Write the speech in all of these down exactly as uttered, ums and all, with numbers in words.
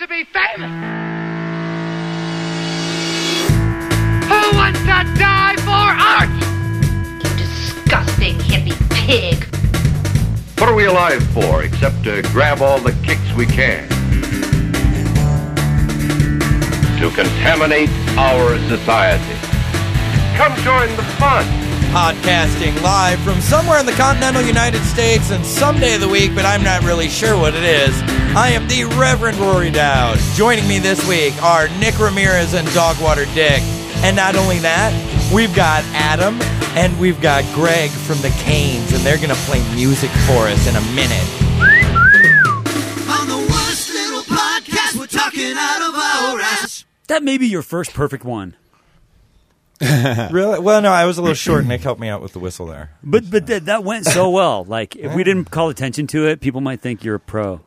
to be famous? Who wants to die for art? You disgusting hippie pig. What are we alive for except to grab all the kicks we can? To contaminate our society. Come join the fun. Podcasting live from somewhere in the continental United States and some day of the week, but I'm not really sure what it is. I am the Reverend Rory Dowd. Joining me this week are Nick Ramirez and Dogwater Dick. And not only that, we've got Adam and we've got Greg from the Canes, and they're going to play music for us in a minute. On the worst little podcast, we're talking out of our ass. That may be your first perfect one. Really? Well, no, I was a little short. Nick helped me out with the whistle there. But but th- that went so well. Like, if we didn't call attention to it, people might think you're a pro.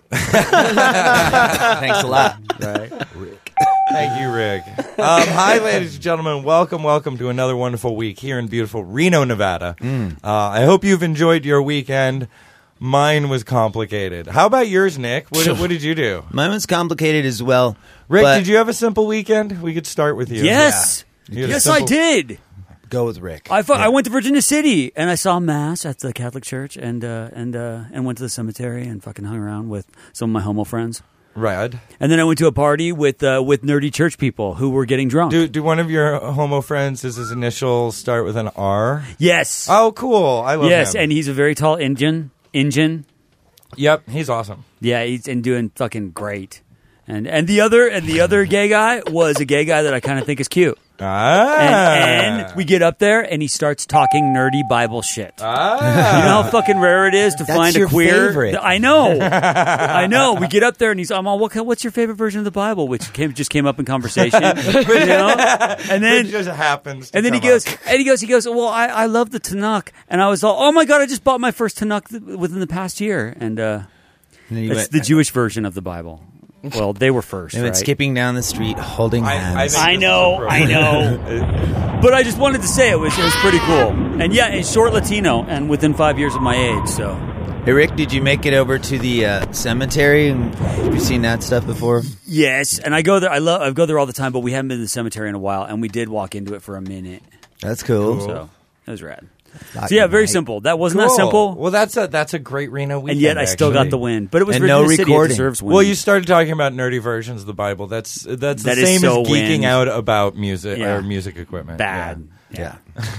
Thanks a lot. Right? Rick. Thank you, Rick. Um, hi, ladies and gentlemen. Welcome, welcome to another wonderful week here in beautiful Reno, Nevada. Mm. Uh, I hope you've enjoyed your weekend. Mine was complicated. How about yours, Nick? What, what did you do? Mine was complicated as well. Rick, but did you have a simple weekend? We could start with you. Yes. Yeah. You had a Yes, simple- I did. Go with Rick. I, fu- I went to Virginia City, and I saw Mass at the Catholic Church, and uh, and uh, and went to the cemetery and fucking hung around with some of my homo friends. Rad. And then I went to a party with uh, with nerdy church people who were getting drunk. Do, do one of your homo friends, does his initials start with an R? Yes. Oh, cool. I love yes, him. and he's a very tall Indian. Indian. Yep, he's awesome. Yeah, he's and doing fucking great. And and the other and the other gay guy was a gay guy that I kind of think is cute. Ah. And, and we get up there, and he starts talking nerdy Bible shit. Ah. You know how fucking rare it is to That's find your a queer. favorite. I know, I know. We get up there, and he's, I'm all, what, what's your favorite version of the Bible? Which came, just came up in conversation, you know. And then it just happens. to And then he come goes, up. and he goes, he goes. Well, I, I love the Tanakh, and I was all, oh my god, I just bought my first Tanakh th- within the past year, and uh, And then you it's went- the Jewish version of the Bible. Well, they were first, They went right? skipping down the street, holding I- I hands. think- I know, I know. But I just wanted to say it was it was pretty cool, and yeah, and short Latino, and within five years of my age. So, Hey, Rick, did you make it over to the uh, cemetery? And have you seen that stuff before? yes, and I go there. I love. I go there all the time, but we haven't been to the cemetery in a while, and we did walk into it for a minute. That's cool. So it was rad. Not So yeah, very right. simple. That wasn't Cool. that simple, Well, that's a that's a great Reno weekend. and yet I still got actually. the win. But it was And Virginia no City. It recording. deserves win. Well, you started talking about nerdy versions of the Bible. That's that's the That is same so as geeking win. out about music Yeah. or music equipment. bad. Yeah.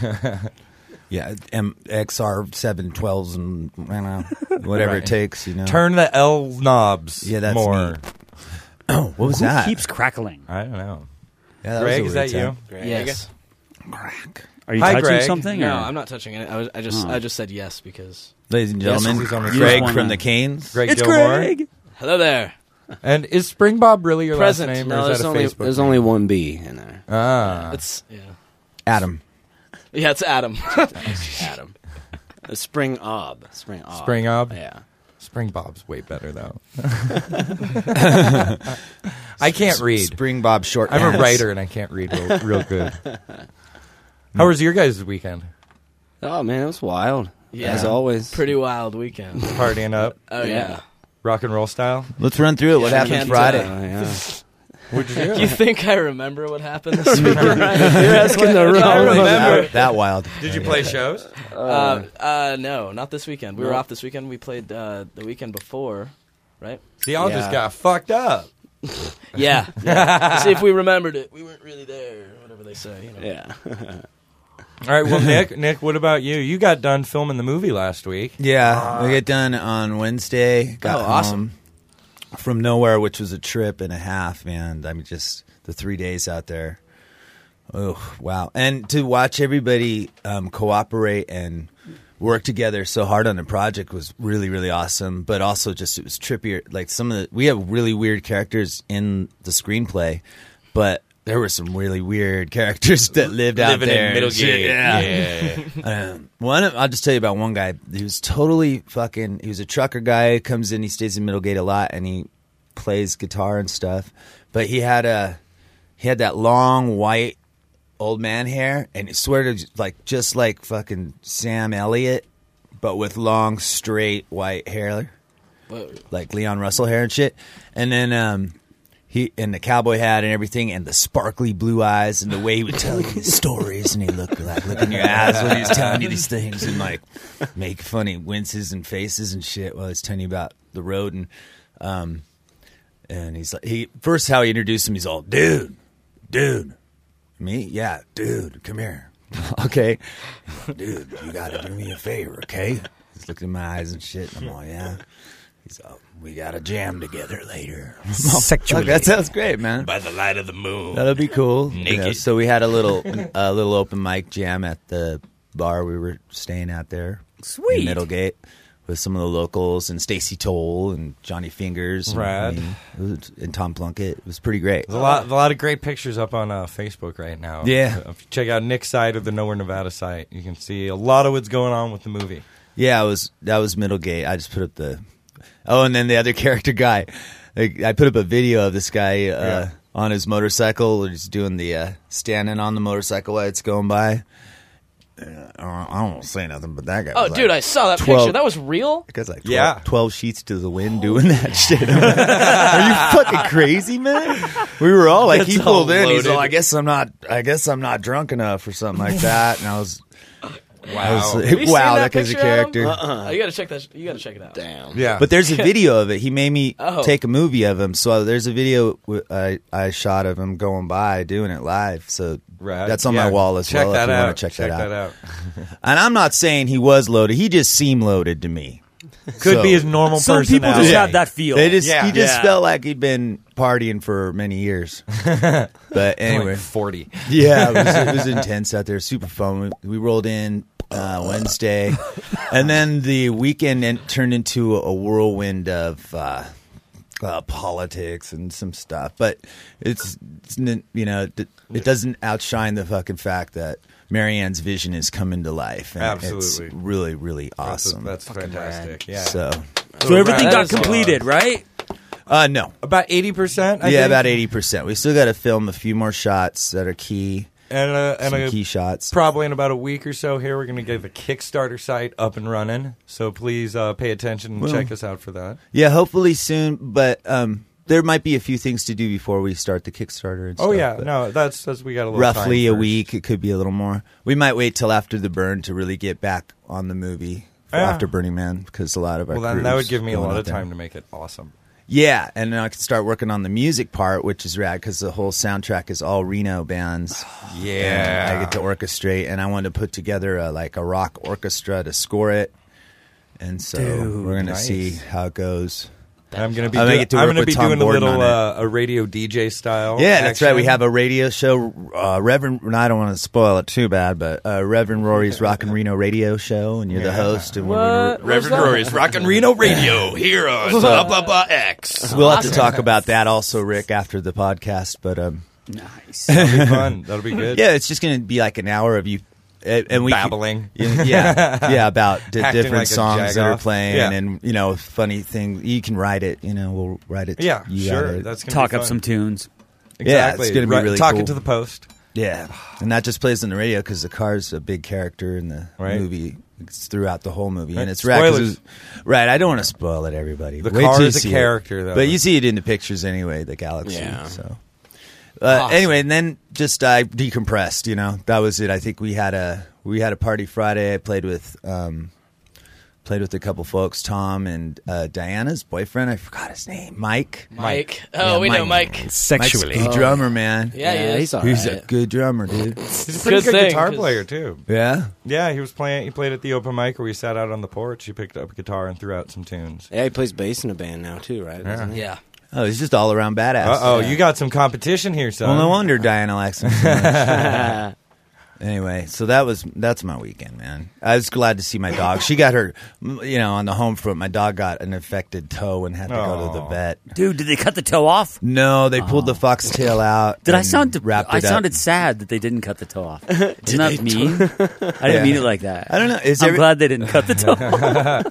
Yeah, M- X R seven twelves and I don't know, whatever Right. it takes, you know. Turn the L knobs. Yeah, that's more. neat. Oh, what was Who that? keeps crackling? I don't know. Yeah, that Greg, was is a that weird you? sound. Yes. Crack. Are you Hi, touching Greg. something? No, or- I'm not touching it. I was. I just. Oh. I just said yes because. Ladies and Yes, gentlemen, he's on the Greg phone. from the Canes. Greg It's Gilmore. Greg. Hello there. And is Spring Bob really your Present. last name, no, or there's is that a only Facebook there's name? only one B in there. Ah. It's yeah. Adam. Yeah, it's Adam. Adam. Uh, Spring Ob. Spring Ob. Spring Ob? Yeah. Spring Bob's way better, though. I can't read. Spring Bob short. I'm a ass. writer, and I can't read real, real good. How was your guys' weekend? Oh man, it was wild. Yeah. As always. Pretty wild weekend. Partying up, Oh yeah. rock and roll style? Let's run through it. What Yeah, happened can't, Friday? Uh, yeah. What'd you do? You think I remember what happened this weekend? You're asking the I wrong remember. That, that wild. Did you play shows? Uh, uh, no, not this weekend. We were No. off this weekend. We played uh, the weekend before, right? See, y'all just Yeah. got fucked up. Yeah. yeah. See if we remembered it. We weren't really there, or whatever they say. You know? Yeah. All right, well, Nick, Nick, what about you? You got done filming the movie last week. Yeah, we get done on Wednesday. Got Oh, home awesome. from nowhere, which was a trip and a half, man. I mean, just the three days out there. Oh, wow. And to watch everybody um, cooperate and work together so hard on the project was really, really awesome. But also just it was trippier. Like some of the, we have really weird characters in the screenplay, but there were some really weird characters that lived out Living there. in and shit. Middlegate. Yeah. Um, one, I'll just tell you about one guy. He was totally fucking. He was a trucker guy. Comes in. He stays in Middlegate a lot, and he plays guitar and stuff. But he had a, he had that long white old man hair, and I swear to like just like fucking Sam Elliott, but with long straight white hair, Whoa. like Leon Russell hair and shit. And then um, he and the cowboy hat and everything, and the sparkly blue eyes, and the way he would tell you his stories, and he looked like look in your eyes when he was telling you these things, and like make funny winces and faces and shit while he's telling you about the road, and um, and he's like, he first how he introduced him, he's all, dude, dude, me, yeah, dude, come here, okay, dude, you gotta do me a favor, okay? He's looking in my eyes and shit, and I'm all, yeah. He's all, we got to jam together later. Sexually. That sounds great, man. By the light of the moon. That'll be cool. You Naked. know, so we had a little a little open mic jam at the bar we were staying at there. Sweet. In Middlegate with some of the locals and Stacy Toll and Johnny Fingers. And, Rad. I mean, it was- and Tom Plunkett. It was pretty great. There's a lot, a lot of great pictures up on uh, Facebook right now. Yeah. If you check out Nick's side of the Nowhere Nevada site, you can see a lot of what's going on with the movie. Yeah, it was that was Middlegate. I just put up the oh, and then the other character guy. Like, I put up a video of this guy uh, Yeah. on his motorcycle. He's doing the uh, standing on the motorcycle while it's going by. Uh, I don't want to say nothing, but that guy. Oh, was dude, like I saw that twelve picture. That was real? That guy's like twelve, Yeah. twelve sheets to the wind doing that shit. I'm like, are you fucking crazy, man? We were all like, he That's all pulled in. He's loaded. all, I guess I'm not. I guess I'm not drunk enough or something like that. And I was, I was like, Have you seen wow, that that guy's a picture, Adam? character. Uh-uh. You gotta check that. You gotta check it out. Damn. Yeah. But there's a video of it. He made me Oh. take a movie of him. So there's a video w- I, I shot of him going by doing it live. So Rad. that's on Yeah. my wall as check well. That if you out. want to check, that, out. out. And I'm not saying he was loaded. He just seemed loaded to me. Could So- be his normal Some personality. people just Yeah. have that feel. They just Yeah. he just Yeah. felt like he'd been partying for many years. But anyway, Like forty. yeah, it was, it was intense out there. Super fun. We, we rolled in uh, Wednesday, and then the weekend en- turned into a whirlwind of uh, uh, politics and some stuff. But it's, it's n- you know it, it doesn't outshine the fucking fact that Marianne's vision is coming to life. And Absolutely. it's really really awesome. That's, that's fantastic. Yeah. So So everything That got is awesome. completed, right? uh, no. About eighty percent. Yeah, about eighty percent. We still got to film a few more shots that are key. And, uh, and Some a, key shots. probably in about a week or so here, we're going to get the Kickstarter site up and running. So please uh, pay attention and Well, check us out for that. Yeah, hopefully soon. But um, there might be a few things to do before we start the Kickstarter. And Oh stuff, yeah, but no, that's that's we got a little roughly time a first. week. It could be a little more. We might wait till after the burn to really get back on the movie for Yeah. after Burning Man because a lot of our Well, then that would crew's give me a going lot out of there. time to make it awesome. Yeah, and then I can start working on the music part, which is rad because the whole soundtrack is all Reno bands. Yeah, And I get to orchestrate, and I wanted to put together a, like a rock orchestra to score it. And so Dude, we're gonna nice. see how it goes. I'm gonna be. I might do- get to I'm work gonna with be Tom doing a Gordon little on uh, a radio D J style. Yeah, that's right. We action. have a radio show, uh, Reverend. and I don't want to spoil it too bad, but uh, Reverend Rory's Rockin' Reno radio show, and you're the Yeah. host. And What? we're gonna, Reverend Rory's Rockin' Reno Radio here on blah blah blah X. we'll have to talk about that also, Rick, after the podcast. But um, Nice. That'll be fun. That'll be good. yeah, it's just going to be like an hour of you. uh, And we Babbling. yeah, yeah, about di- Acting different like a songs that are jagoff. playing, Yeah. and you know, funny thing. You can write it. You know, we'll write it. Yeah, you sure. gotta- That's gonna Talk be up fun. some tunes. Yeah, Exactly. it's gonna be Right, really talking cool. to the post. Yeah, and that just plays on the radio because the car's a big character in the Right. movie. It's throughout the whole movie, Right. and it's rad 'cause Spoilers. it's- right. I don't want to spoil it, everybody. The Wait car till you is a see it. character, though. but you see it in the pictures anyway. The galaxy. Yeah. So, uh, anyway, and then just I decompressed. You know, that was it. I think we had a we had a party Friday. I played with. Um, Played with a couple folks, Tom and uh, Diana's boyfriend. I forgot his name, Mike. Mike. Oh, Yeah, we know Mike. Sexually, Mike's a drummer, man. Yeah, Yeah, he he's is. all He's right. a good drummer, dude. He's a pretty Good good thing, guitar 'cause- player too. Yeah. Yeah, he was playing. He played at the open mic where we sat out on the porch. He picked up a guitar and threw out some tunes. Yeah, he plays bass in a band now too, right? Yeah. Doesn't he? Yeah. Oh, he's just all around badass. Uh oh, you got some competition here, son. Well, no wonder Diana likes him so much. Anyway, so that was that's my weekend, man. I was glad to see my dog. She got her, you know, on the home front. My dog got an infected toe and had to go to the Aw. vet. Dude, did they cut the toe off? No, they pulled the foxtail out. Did I and sound? wrapped I it up. sounded sad that they didn't cut the toe off. Isn't that mean? I didn't Yeah. mean it like that. I don't know. Is I'm there- glad they didn't cut the toe off.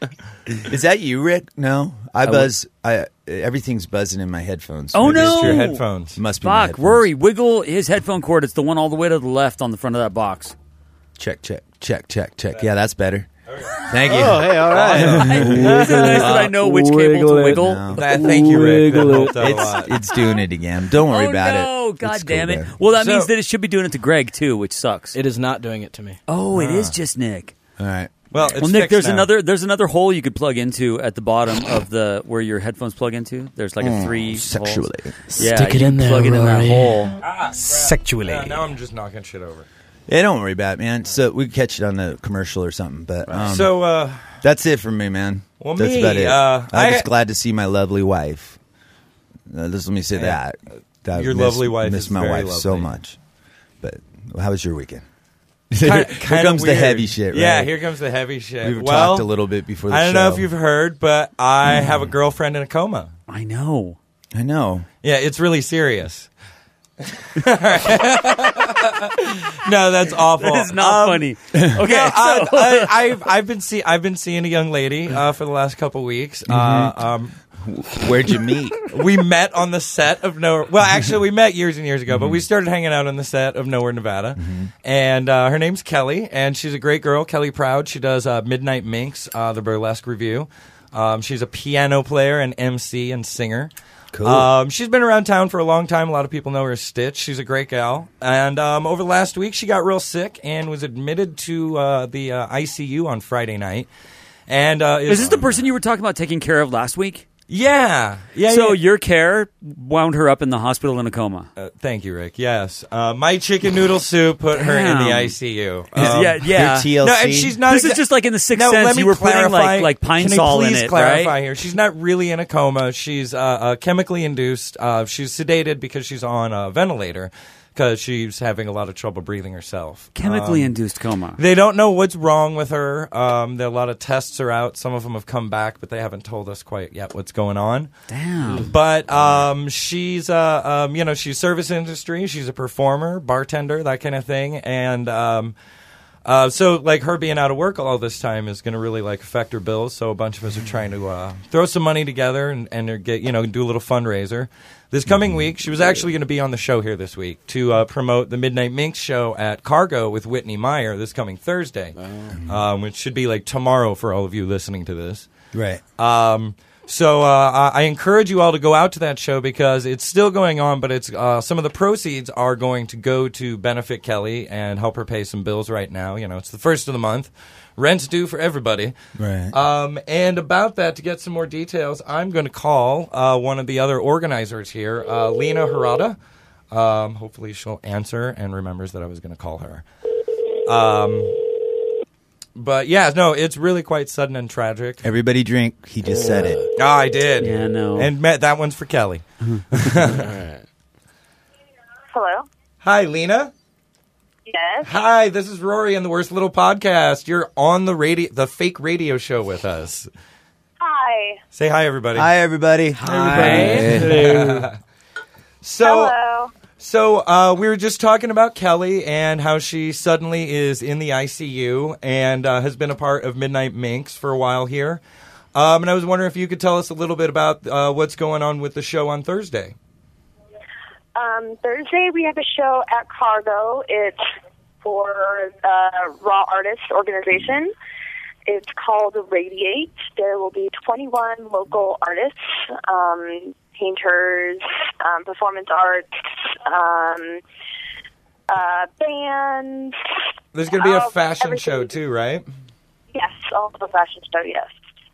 Is that you, Rick? No, I I buzz. I everything's buzzing in my headphones. Oh, Maybe no. it's It's your headphones. Must be my Fuck, headphones. Rory, wiggle his headphone cord. It's the one all the way to the left on the front of that box. Check, check, check, check, check. Yeah, that's better. Thank you. Oh, hey, all right. Is it nice that I know which cable Wiggle to it. wiggle? No. That- thank you, Rick. That Wiggle helped out a lot. It's, it's doing it again. Don't worry Oh about no! it. God It's damn cool, it! man. Well, that So- means that it should be doing it to Greg too, which sucks. It is not doing it to me. oh, it is just Nick. All right. Well, it's Well, Nick, fixed there's now. another there's another hole you could plug into at the bottom of the where your headphones plug into. There's like a three Sexually. holes. Yeah, Stick it you in there, plug it in that Rory. hole. Sexually. Yeah, now I'm just knocking shit over. Yeah, don't worry about it, man. So we can catch it on the commercial or something. But um, so, uh, that's it for me, man. Well, that's me, about it. uh, I'm I- just glad to see my lovely wife. Uh, just let me say Yeah. that. that. Your miss, lovely wife Miss is my very wife so lovely. much. But how was your weekend? Kind, Here comes the heavy shit, right? Yeah, here comes the heavy shit. We've well, talked a little bit before the I don't show. know if you've heard, but I have a girlfriend in a coma. I know. I know. Yeah, it's really serious. No, that's awful. That is not Um, funny. Okay, No, so I, I, I've I've been see I've been seeing a young lady uh, for the last couple weeks. Uh, um, Where'd you meet? we met on the set of Nowhere. Well, actually, we met years and years ago, but we started hanging out on the set of Nowhere, Nevada. And uh, her name's Kelly, and she's a great girl, Kelly Proud. She does uh, Midnight Minx, uh, the burlesque review. Um, she's a piano player and M C and singer. Cool. Um, she's been around town for a long time. A lot of people know her as Stitch. She's a great gal. And um, over the last week, she got real sick and was admitted to uh, the uh, I C U on Friday night. And uh, is this the person you were talking about taking care of last week? Yeah, yeah. So yeah. your care wound her up in the hospital in a coma. Uh, thank you, Rick. Yes, uh, my chicken noodle soup put her in the Damn. I C U. Um, yeah, yeah. Your T L C. No, and she's not. This is exa- just like in the Sixth No, Sense. let me You were putting clarify. like like pine Can I sol in please it, clarify right? here? She's not really in a coma. She's uh, uh, chemically induced. Uh, she's sedated because she's on a ventilator because she's having a lot of trouble breathing herself. Chemically Um, induced coma. They don't know what's wrong with her. Um, there, a lot of tests are out. Some of them have come back, but they haven't told us quite yet what's going on. Damn. But um, she's, uh, um, you know, she's service industry. She's a performer, bartender, that kind of thing. And um, uh, so, like, her being out of work all this time is going to really, like, affect her bills. So a bunch of us are trying to uh, throw some money together and, and get, you know, do a little fundraiser. This coming week, she was actually going to be on the show here this week to uh, promote the Midnight Minx show at Cargo with Whitney Meyer this coming Thursday, um, which should be like tomorrow for all of you listening to this. Right. Um, so uh, I I encourage you all to go out to that show because it's still going on, but it's uh, some of the proceeds are going to go to benefit Kelly and help her pay some bills right now. You know, it's the first of the month. Rent's due for everybody. Right. Um, and about that, to get some more details, I'm going to call uh, one of the other organizers here, uh, Lena Harada. Um, hopefully she'll answer and remembers that I was going to call her. Um, but yeah, no, it's really quite sudden and tragic. Everybody drink. He just said it. Oh, I did. Yeah, no. And Matt, that one's for Kelly. Hello. Hi, Lena. Yes. Hi, this is Rory and the Worst Little Podcast. You're on the radio, the fake radio show with us. Hi. Say hi, everybody. Hi, everybody. Hi. So, Hello. so uh, we were just talking about Kelly and how she suddenly is in the I C U and uh, has been a part of Midnight Minx for a while here. Um, and I was wondering if you could tell us a little bit about uh, what's going on with the show on Thursday. Um, Thursday we have a show at Cargo. It's for the Raw Artists organization. It's called Radiate. There will be twenty-one local artists, um, painters, um, performance arts, um, uh, bands. There's going to be a uh, fashion everything. show too, right? Yes, also a fashion show, yes.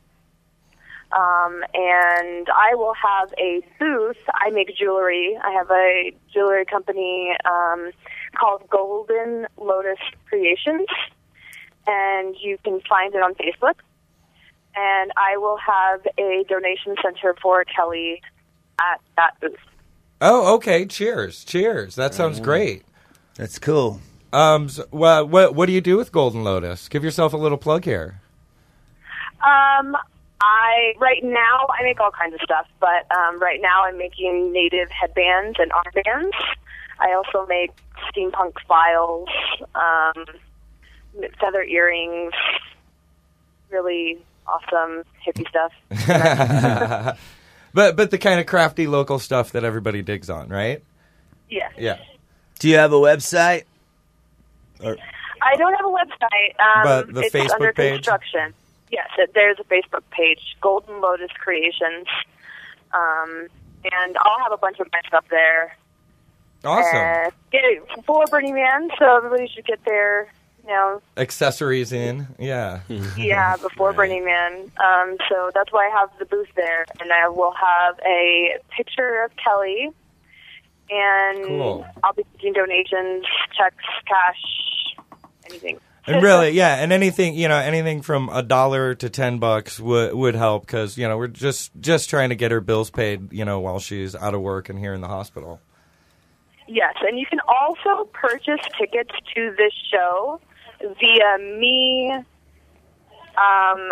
Um, and I will have a booth. I make jewelry. I have a jewelry company um, called Golden Lotus Creations, and you can find it on Facebook. And I will have a donation center for Kelly at that booth. Oh, okay. Cheers. Cheers. That sounds great. That's cool. Um, so, well, what what do you do with Golden Lotus? Give yourself a little plug here. Um, I right now I make all kinds of stuff, but um, right now I'm making native headbands and armbands. I also make steampunk files, um, feather earrings, really awesome hippie stuff. but but the kind of crafty local stuff that everybody digs on, right? Yes. Yeah. Do you have a website? Or I I don't have a website. Um, But the it's Facebook under page? construction. Yes, it, there's a Facebook page, Golden Lotus Creations. Um, and I'll have a bunch of my stuff there. Awesome. Uh, get it for Burning Man, so everybody should get their, you know, Accessories in. Yeah. yeah, before Burning Man. Um, so that's why I have the booth there, and I will have a picture of Kelly, and Cool. I'll be taking donations, checks, cash, anything. And really, yeah, and anything, you know, anything from a dollar to ten bucks would would help because, you know, we're just just trying to get her bills paid, you know, while she's out of work and here in the hospital. Yes, and you can also purchase tickets to this show via me, um,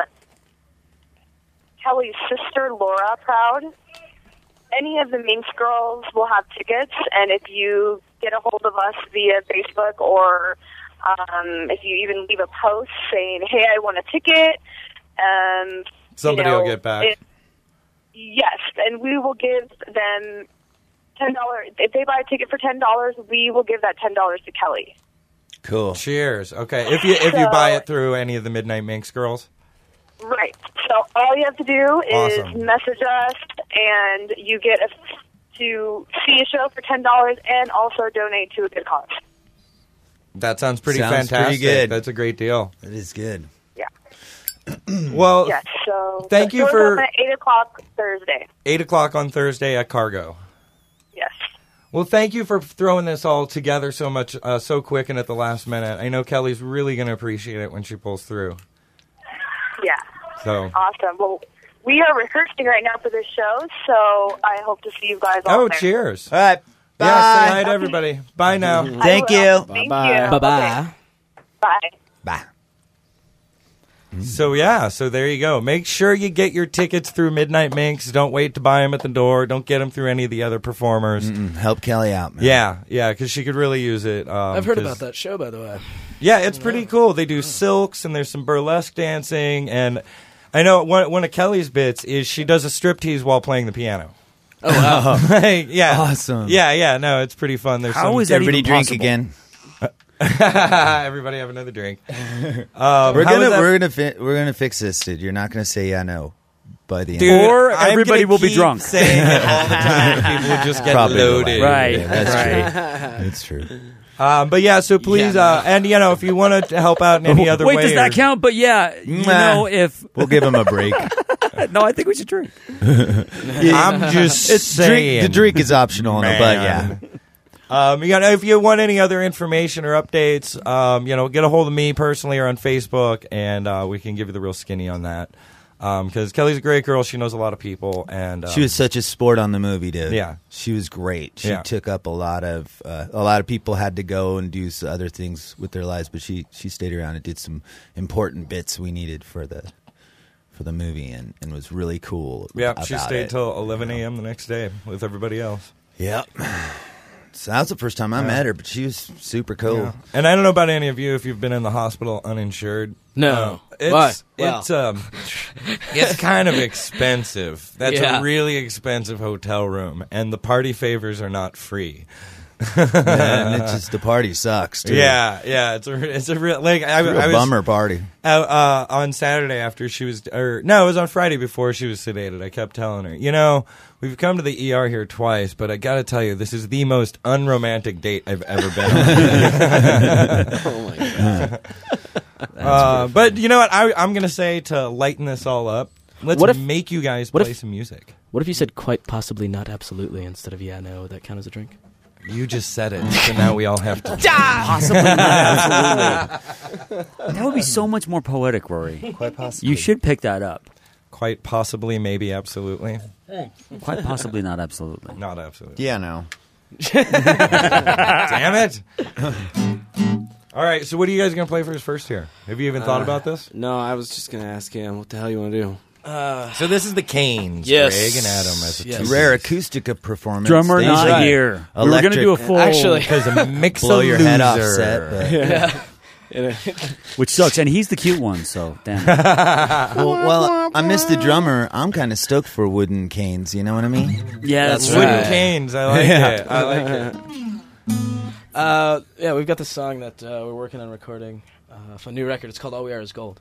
Kelly's sister, Laura Proud. Any of the Minx girls will have tickets, and if you get a hold of us via Facebook or um, if you even leave a post saying, hey, I want a ticket, um, Somebody you know, will get back. It, yes, and we will give them ten dollars. If they buy a ticket for ten dollars, we will give that ten dollars to Kelly. Cool. Cheers. Okay, if you if you So- buy it through any of the Midnight Minx girls. Right. So all you have to do is Awesome. message us, and you get a, to see a show for ten dollars and also donate to a good cause. That sounds pretty Sounds fantastic. pretty good. That's a great deal. It is good. Yeah. Well, Yes. So Thank the you show's for- open at eight o'clock Thursday. eight o'clock on Thursday at Cargo. Yes. Well, thank you for throwing this all together so much, uh, so quick and at the last minute. I know Kelly's really going to appreciate it when she pulls through. Yeah. So, Awesome. Well, we are rehearsing right now for this show, so I hope to see you guys all oh, there. cheers. All right. Bye. Yeah, say hi to everybody. Bye now. I Thank will. you. Thank Bye-bye. you. Bye-bye. Okay. Bye. Bye. So yeah, so there you go. Make sure you get your tickets through Midnight Minx. Don't wait to buy them at the door. Don't get them through any of the other performers. Mm, help Kelly out, man. Yeah, yeah, because she could really use it. Um, I've heard 'cause- about that show, by the way. Yeah, it's pretty cool. They do silks and there's some burlesque dancing, and I know one one of Kelly's bits is she does a striptease while playing the piano. Oh, wow. Like, yeah, Awesome. Yeah, yeah, no, it's pretty fun. There's How some, is that Everybody even drink possible? again. Everybody have another drink. Um, We're how gonna is that- we're gonna fi- we're gonna fix this, dude. You're not gonna say yeah no by the end. Dude, Or I'm everybody gonna will be keep drunk. saying it all the time. People will just get Probably loaded. Right. Yeah, that's right. true. That's true. Um, but yeah, so please, Yeah, uh, and you know, if you want to help out in any other Wait, way, does that or- count? But yeah, you Nah. know, if We'll give him a break. no, I think we should drink. I'm just It's saying. drink, the drink is optional, Man. but yeah. Um, you know, if you want any other information or updates, um, you know, get a hold of me personally or on Facebook, and uh, we can give you the real skinny on that. Because Kelly's a great girl, she knows a lot of people, and um, She was such a sport on the movie, dude. Yeah. She was great. She Yeah. took up a lot of uh, a lot of people had to go and do s- other things with their lives, but she she stayed around and did some important bits we needed for the for the movie, and, and was really cool. yeah, about she stayed it. till eleven a.m. the next day with everybody else. Yep. So that was the first time I Yeah. met her, but she was super cool. Yeah. And I don't know about any of you if you've been in the hospital uninsured. No. Uh, it's Why? Well. it's um it's kind of expensive. That's Yeah. a really expensive hotel room, and the party favors are not free. And it's just the party sucks, too. Yeah, yeah, it's a it's a real like I, It's a real I was bummer party. uh, uh, on Saturday after she was or no, it was on Friday before she was sedated. I kept telling her, you know, we've come to the E R here twice, but I got to tell you, this is the most unromantic date I've ever been on. Oh, my God. uh, but you know what? I, I'm going to say to lighten this all up, let's What if- make you guys what play if- some music. What if you said quite possibly not absolutely instead of yeah, no? Would that count as a drink? You just said it, so now we all have to. Possibly not absolutely. That would be so much more poetic, Rory. Quite possibly. You should pick that up. Quite possibly, maybe, absolutely. Quite possibly not absolutely. Not absolutely. Yeah, no. Damn it. All right, so what are you guys going to play for us first here? Have you even thought Uh, about this? No, I was just gonna ask him what the hell you want to do. So this is the Canes, Yes. Greg and Adam. As a Yes. two- Rare acoustic performance. Drummer Stage not right. here. We were Electric. going to do a full, Actually- Because a mix Blow of your head off loser. set. But, which sucks, and he's the cute one. So damn. It. well, well, I missed the drummer. I'm kind of stoked for wooden canes. You know what I mean? Yeah, that's, That's right. Wooden Canes. I like Yeah. it. I like it. Uh, yeah, we've got this song that uh, we're working on recording uh, for a new record. It's called All We Are Is Gold.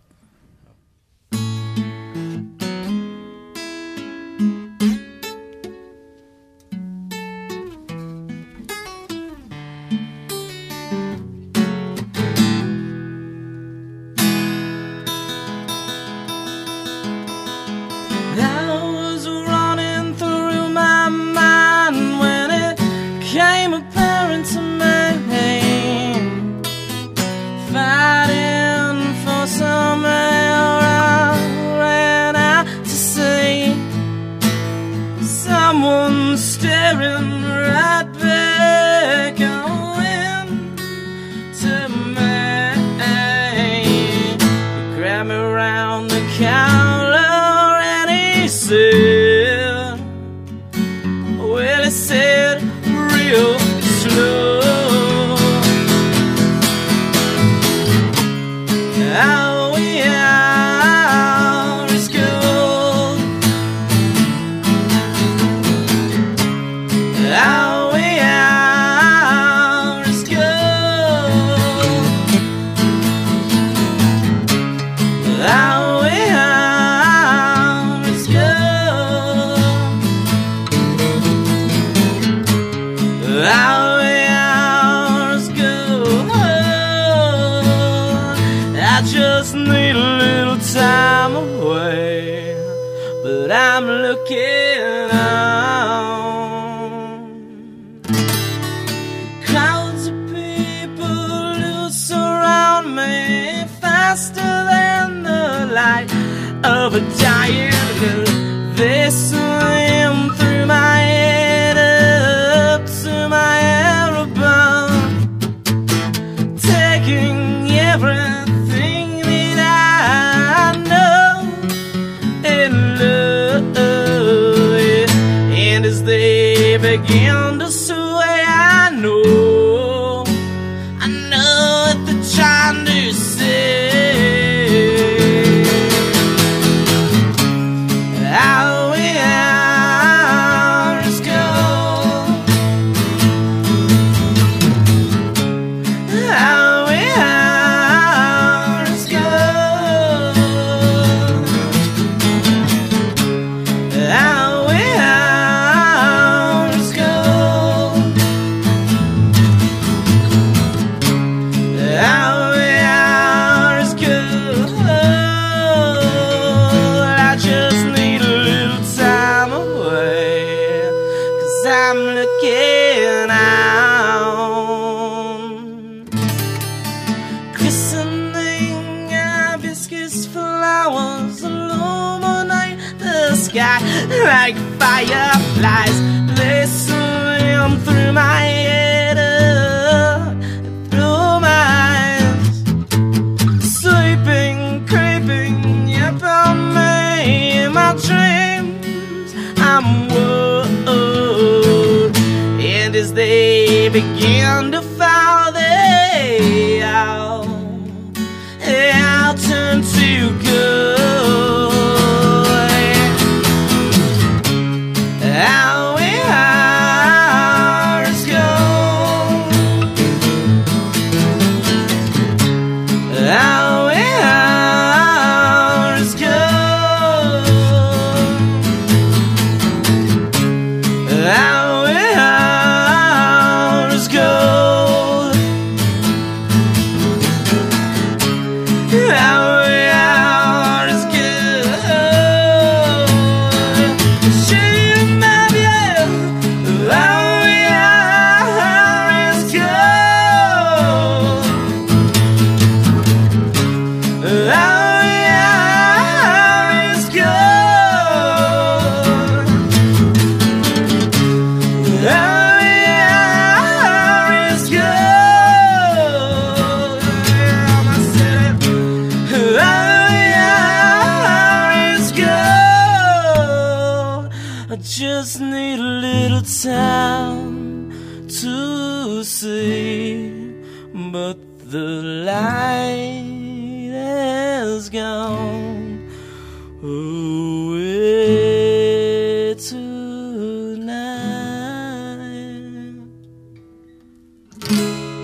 Tonight.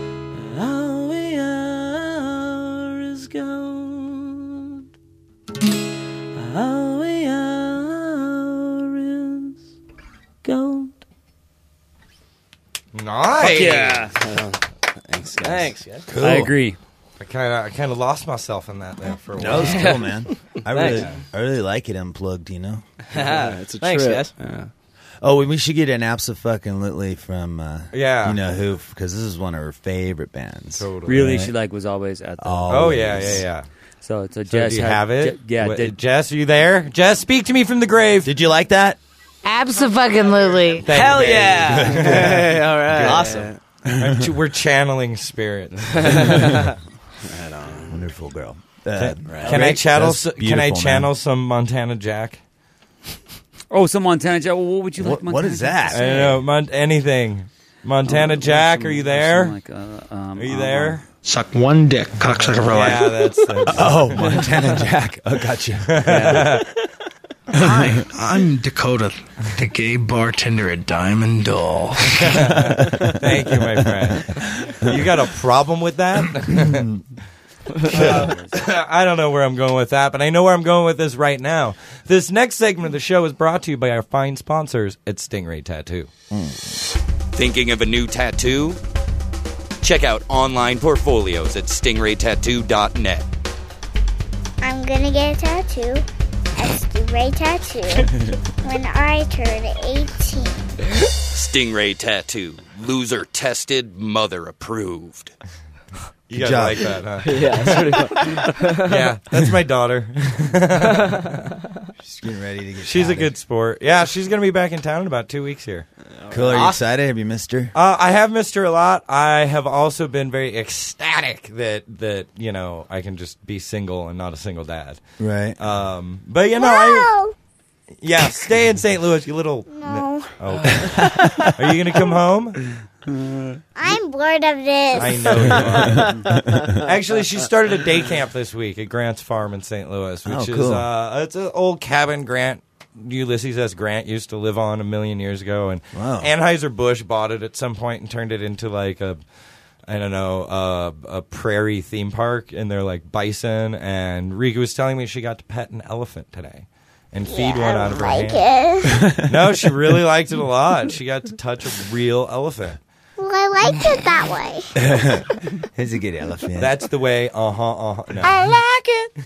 Nice. Yeah. Thanks, guys. Thanks, guys. Cool. I agree. I kind of I kind of lost myself in that there for a That while. was cool, man. I really, Thanks. I really like it unplugged. You know. Yeah, it's a Thanks, trip. guys. Yeah. Oh, and we should get an Abso-fucking-Lutely from, uh, Yeah. you know who, because this is one of her favorite bands. Totally. Really, Right. she like was always at the. Oh yeah, yeah, yeah. So it's a So Jess. do you had- have it? Je- yeah. What- did, Jess, are you there? Jess, speak to me from the grave. Did you like that? Abso-fucking-lutely. Thank Hell you, baby. yeah! Hey, all right. Awesome. I'm ch- we're channeling spirit. Right on. Wonderful girl. Can, Uh, can I great. channel? That's s- Can I beautiful, channel man. some Montana Jack? oh, some Montana Jack. Well, what would you like? What- Montana what is Jack to that? I say? don't know. Mon- anything. Montana Oh, Jack, some- are you some there? Like, uh, um, Are you uh, there? Suck one dick, cocksucker for Yeah, that's. that's Oh, Montana Jack. Oh, gotcha. Hi, I'm Dakota, the gay bartender at Diamond Doll. Thank you, my friend. You got a problem with that? Uh, I don't know where I'm going with that, but I know where I'm going with this right now. This next segment of the show is brought to you by our fine sponsors at Stingray Tattoo. Thinking of a new tattoo? Check out online portfolios at stingray tattoo dot net. I'm gonna get a tattoo at Stingray Tattoo when I turn eighteen. Stingray Tattoo. Loser tested, mother approved. You Good guys job. like that, huh? Yeah, that's pretty fun. Yeah, that's my daughter. She's getting ready to get She's a tatted. good sport. Yeah, she's going to be back in town in about two weeks here. Cool. Are you Awesome. excited? Have you missed her? Uh, I have missed her a lot. I have also been very ecstatic that, that you know, I can just be single and not a single dad. Right. Um, but, you know, I... No, Yeah, stay in Saint Louis, you little... no, Oh. Are you going to come home? I'm bored of this. I know you are. Actually, she started a day camp this week at Grant's Farm in Saint Louis, which Oh, is cool. uh, it's an old cabin Grant, Ulysses S. Grant used to live on a million years ago, and Wow. Anheuser-Busch bought it at some point and turned it into like a, I don't know, uh, a prairie theme park, and they're like bison, and Rika was telling me she got to pet an elephant today. And feed Yeah, one I out of her like hand. it. No, she really liked it a lot. She got to touch a real elephant. Well, I liked it that way. He's a good elephant. That's the way. Uh huh. Uh huh. No. I like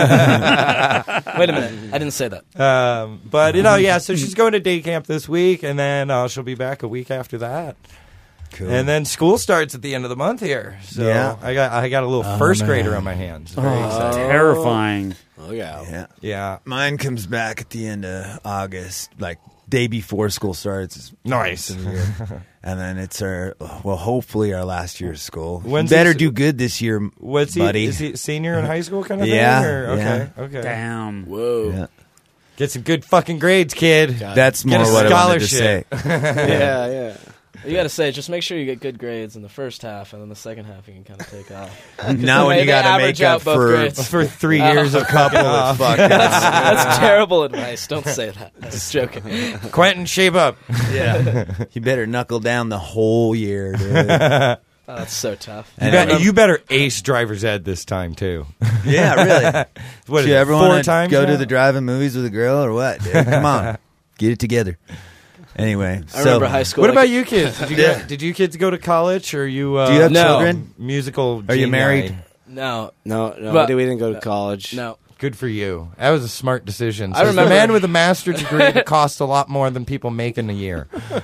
it. Wait a minute. I didn't say that. Um, but you know, yeah. So she's going to day camp this week, and then uh, she'll be back a week after that. cool. And then school starts at the end of the month here. So Yeah. I got I got a little Oh, first man. grader on my hands. Very Oh, excited. terrifying. Oh, yeah. yeah. Yeah. Mine comes back at the end of August, like day before school starts. It's Nice. and then it's our, well, hopefully our last year of school. When's Better this- do good this year, What's he? buddy. Is he senior in high school kind of Yeah, thing? Or? Okay. yeah. Okay. Damn. Whoa. Yeah. Get some good fucking grades, kid. That's Get more a what I wanted to say. scholarship. Yeah, yeah. You got to say, just make sure you get good grades in the first half, and then the second half you can kind of take off. Now when They- you they got to average make up out both for, grades. For three years of couple, it's fucking That's terrible advice. Don't say that. I was joking. Quentin, shape up. yeah, you better knuckle down the whole year, dude. Oh, that's so tough. You, bet, you better ace driver's ed this time too. Yeah, really. What is Do you it, ever four want to times go now? to the drive-in movies with a girl or what? Dude? Come on, get it together. Anyway, I so remember high school. What like- about you kids? Did you, Yeah. go, did you kids go to college or you? Uh, Do you have No. children? musical? Are you genii? married? No, No, no, But- we didn't go to college. no. Good for you. That was a smart decision. I Says remember- the man with a master's degree that costs a lot more than people make in a year.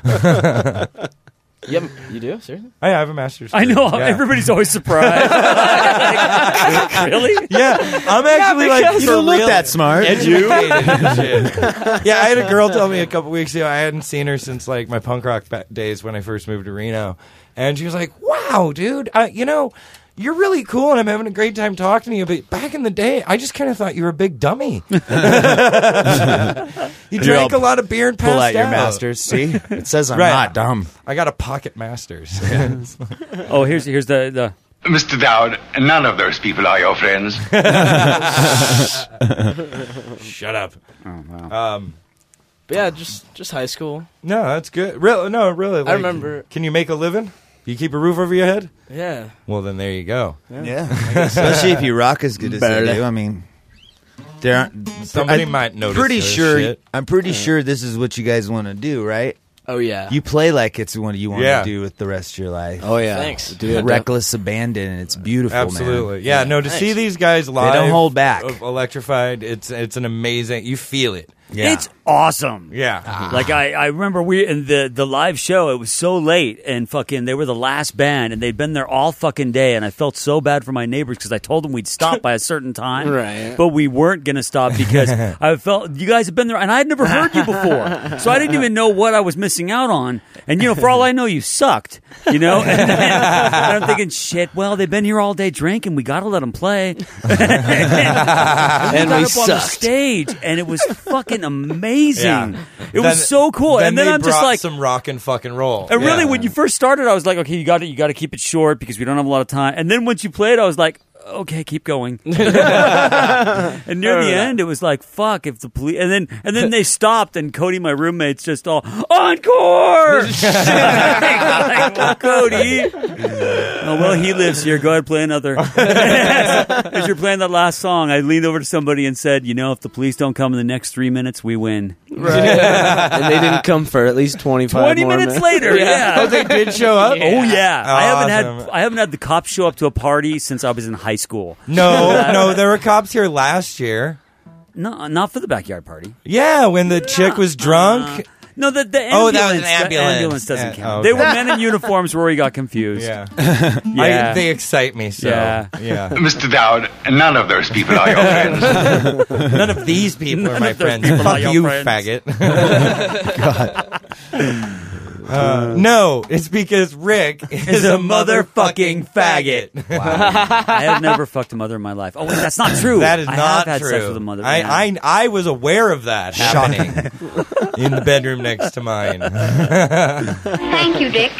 You, haven't- you do? Seriously? I have a master's. I degree. know. Yeah. Everybody's always surprised. Like, really? Yeah, I'm actually like You don't look that smart. educated and shit. Yeah, I had a girl tell me a couple weeks ago. I hadn't seen her since like my punk rock fa- days when I first moved to Reno, and she was like, "Wow, dude, uh, you know, you're really cool, and I'm having a great time talking to you. But back in the day, I just kind of thought you were a big dummy. You drank a lot of beer and passed Pull out your out. masters. See, it says I'm Right. not dumb. I got a pocket master's. Oh, here's here's the the. Mister Dowd, none of those people are your friends. Shut up. Oh wow. Um, But yeah, just just high school. no, that's good. Real, no, really. Like, remember- Can you make a living? You keep a roof over your head? Yeah. Well, then there you go. Yeah, especially if you rock as good as they Barely. do. I mean, there aren't. Somebody I'm might notice Pretty this sure. shit. I'm pretty sure this is what you guys want to do, right? Oh yeah. You play like it's what you want Yeah. to do with the rest of your life. Oh yeah, Thanks. dude. Reckless abandon, and it's beautiful, Absolutely. man. Yeah, no, to Thanks. see these guys live. don't hold back. of Electrified, it's it's an amazing, you feel it. Yeah. It's awesome. Yeah. Like I, I remember we in the the live show. It was so late, and fucking they were the last band, and they'd been there all fucking day, and I felt so bad for my neighbors because I told them we'd stop by a certain time, Right. But we weren't gonna stop because I felt you guys had been there, and I had never heard you before, so I didn't even know what I was missing out on. And you know, for all I know, you sucked. You know, and, then, and I'm thinking, shit. Well, they've been here all day drinking. We got to let them play. and And got we up on the sucked. stage, and it was fucking amazing. Yeah. It Then- was so cool. Then And then they I'm just brought like, some rock and fucking roll. and really, Yeah. when you first started, I was like, okay, you got to you got to keep it short because we don't have a lot of time. And then once you played, I was like, okay, keep going. And near the end, it was like, fuck, if the police, and then and then they stopped, and Cody, my roommate's just all encore. Like, well, Cody, oh well, he lives here. Go ahead, play another. As you're playing that last song, I leaned over to somebody and said, you know, if the police don't come in the next three minutes, we win. And they didn't come for at least twenty-five Twenty more minutes minutes. later, yeah. Oh, they did show up? Oh yeah, I haven't Awesome. had I haven't had the cops show up to a party since I was in high school. No, no, there were cops here last year. No, not for the backyard party. Yeah, when the chick was drunk. No, the, the ambulance, Oh, that was an the ambulance. ambulance doesn't Yeah, count. oh, They okay. were men in uniforms. Rory got confused. Yeah. Yeah. I, they excite me so. Yeah. Yeah. Mister Dowd, none of those people are your friends. None of these people are None my of those friends. people are Fuck your you, friends. faggot. Uh, no, it's because Rick is a motherfucking faggot. Wow. I have never fucked a mother in my life. Oh, wait, that's not true. That is I not have had true. sex with a mother. I, yeah. I I was aware of that happening in the bedroom next to mine. Thank you, Dick.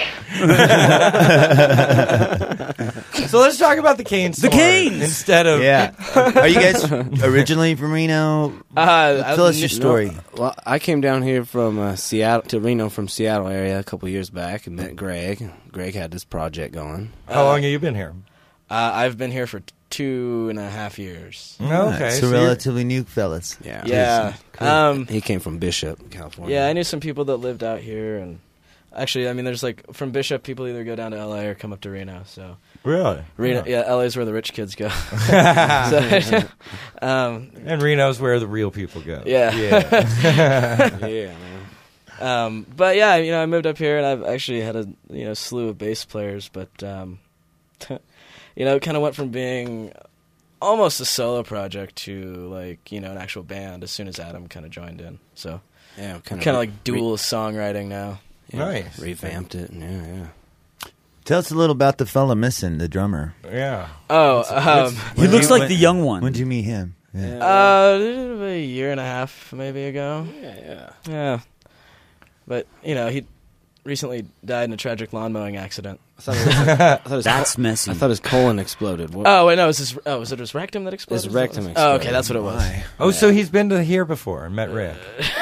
So let's talk about the cane store The Canes! instead of Yeah. Are you guys originally from Reno? Uh, Tell us I- your story. no, well, I came down here from uh, Seattle to Reno from Seattle area a couple years back and met Greg. Greg had this project going. How long have you been here? Uh, I've been here for t- two and a half years. Okay, So, so you're- relatively new fellas. Yeah. Yeah. Cool. Um, He came from Bishop, California. Yeah, I knew some people that lived out here, and actually, I mean, there's like from Bishop, people either go down to L A or come up to Reno. So Really? Reno, yeah, L A is where the rich kids go. so, um, And Reno's where the real people go. yeah, yeah, man. Um, but yeah, you know, I moved up here, and I've actually had a you know slew of bass players, but um, you know, it kind of went from being almost a solo project to like you know an actual band as soon as Adam kind of joined in. So Yeah, kind kind of like dual songwriting now. Yeah, Nice. revamped it. Yeah, yeah. Tell us a little about the fella missing, the drummer. Yeah. Oh, um, He When looks you- like when- the young one. When did you meet him? Yeah. uh, a year and a half maybe ago. Yeah, yeah. Yeah, but you know he recently died in a tragic lawn mowing accident. I thought, it was, I thought his That's col- messy. I thought his colon exploded. What? Oh wait, no, it was his, oh was it his rectum that exploded? His rectum Oh, exploded. okay, that's what it was. Oh, so he's been to here before and met Rick.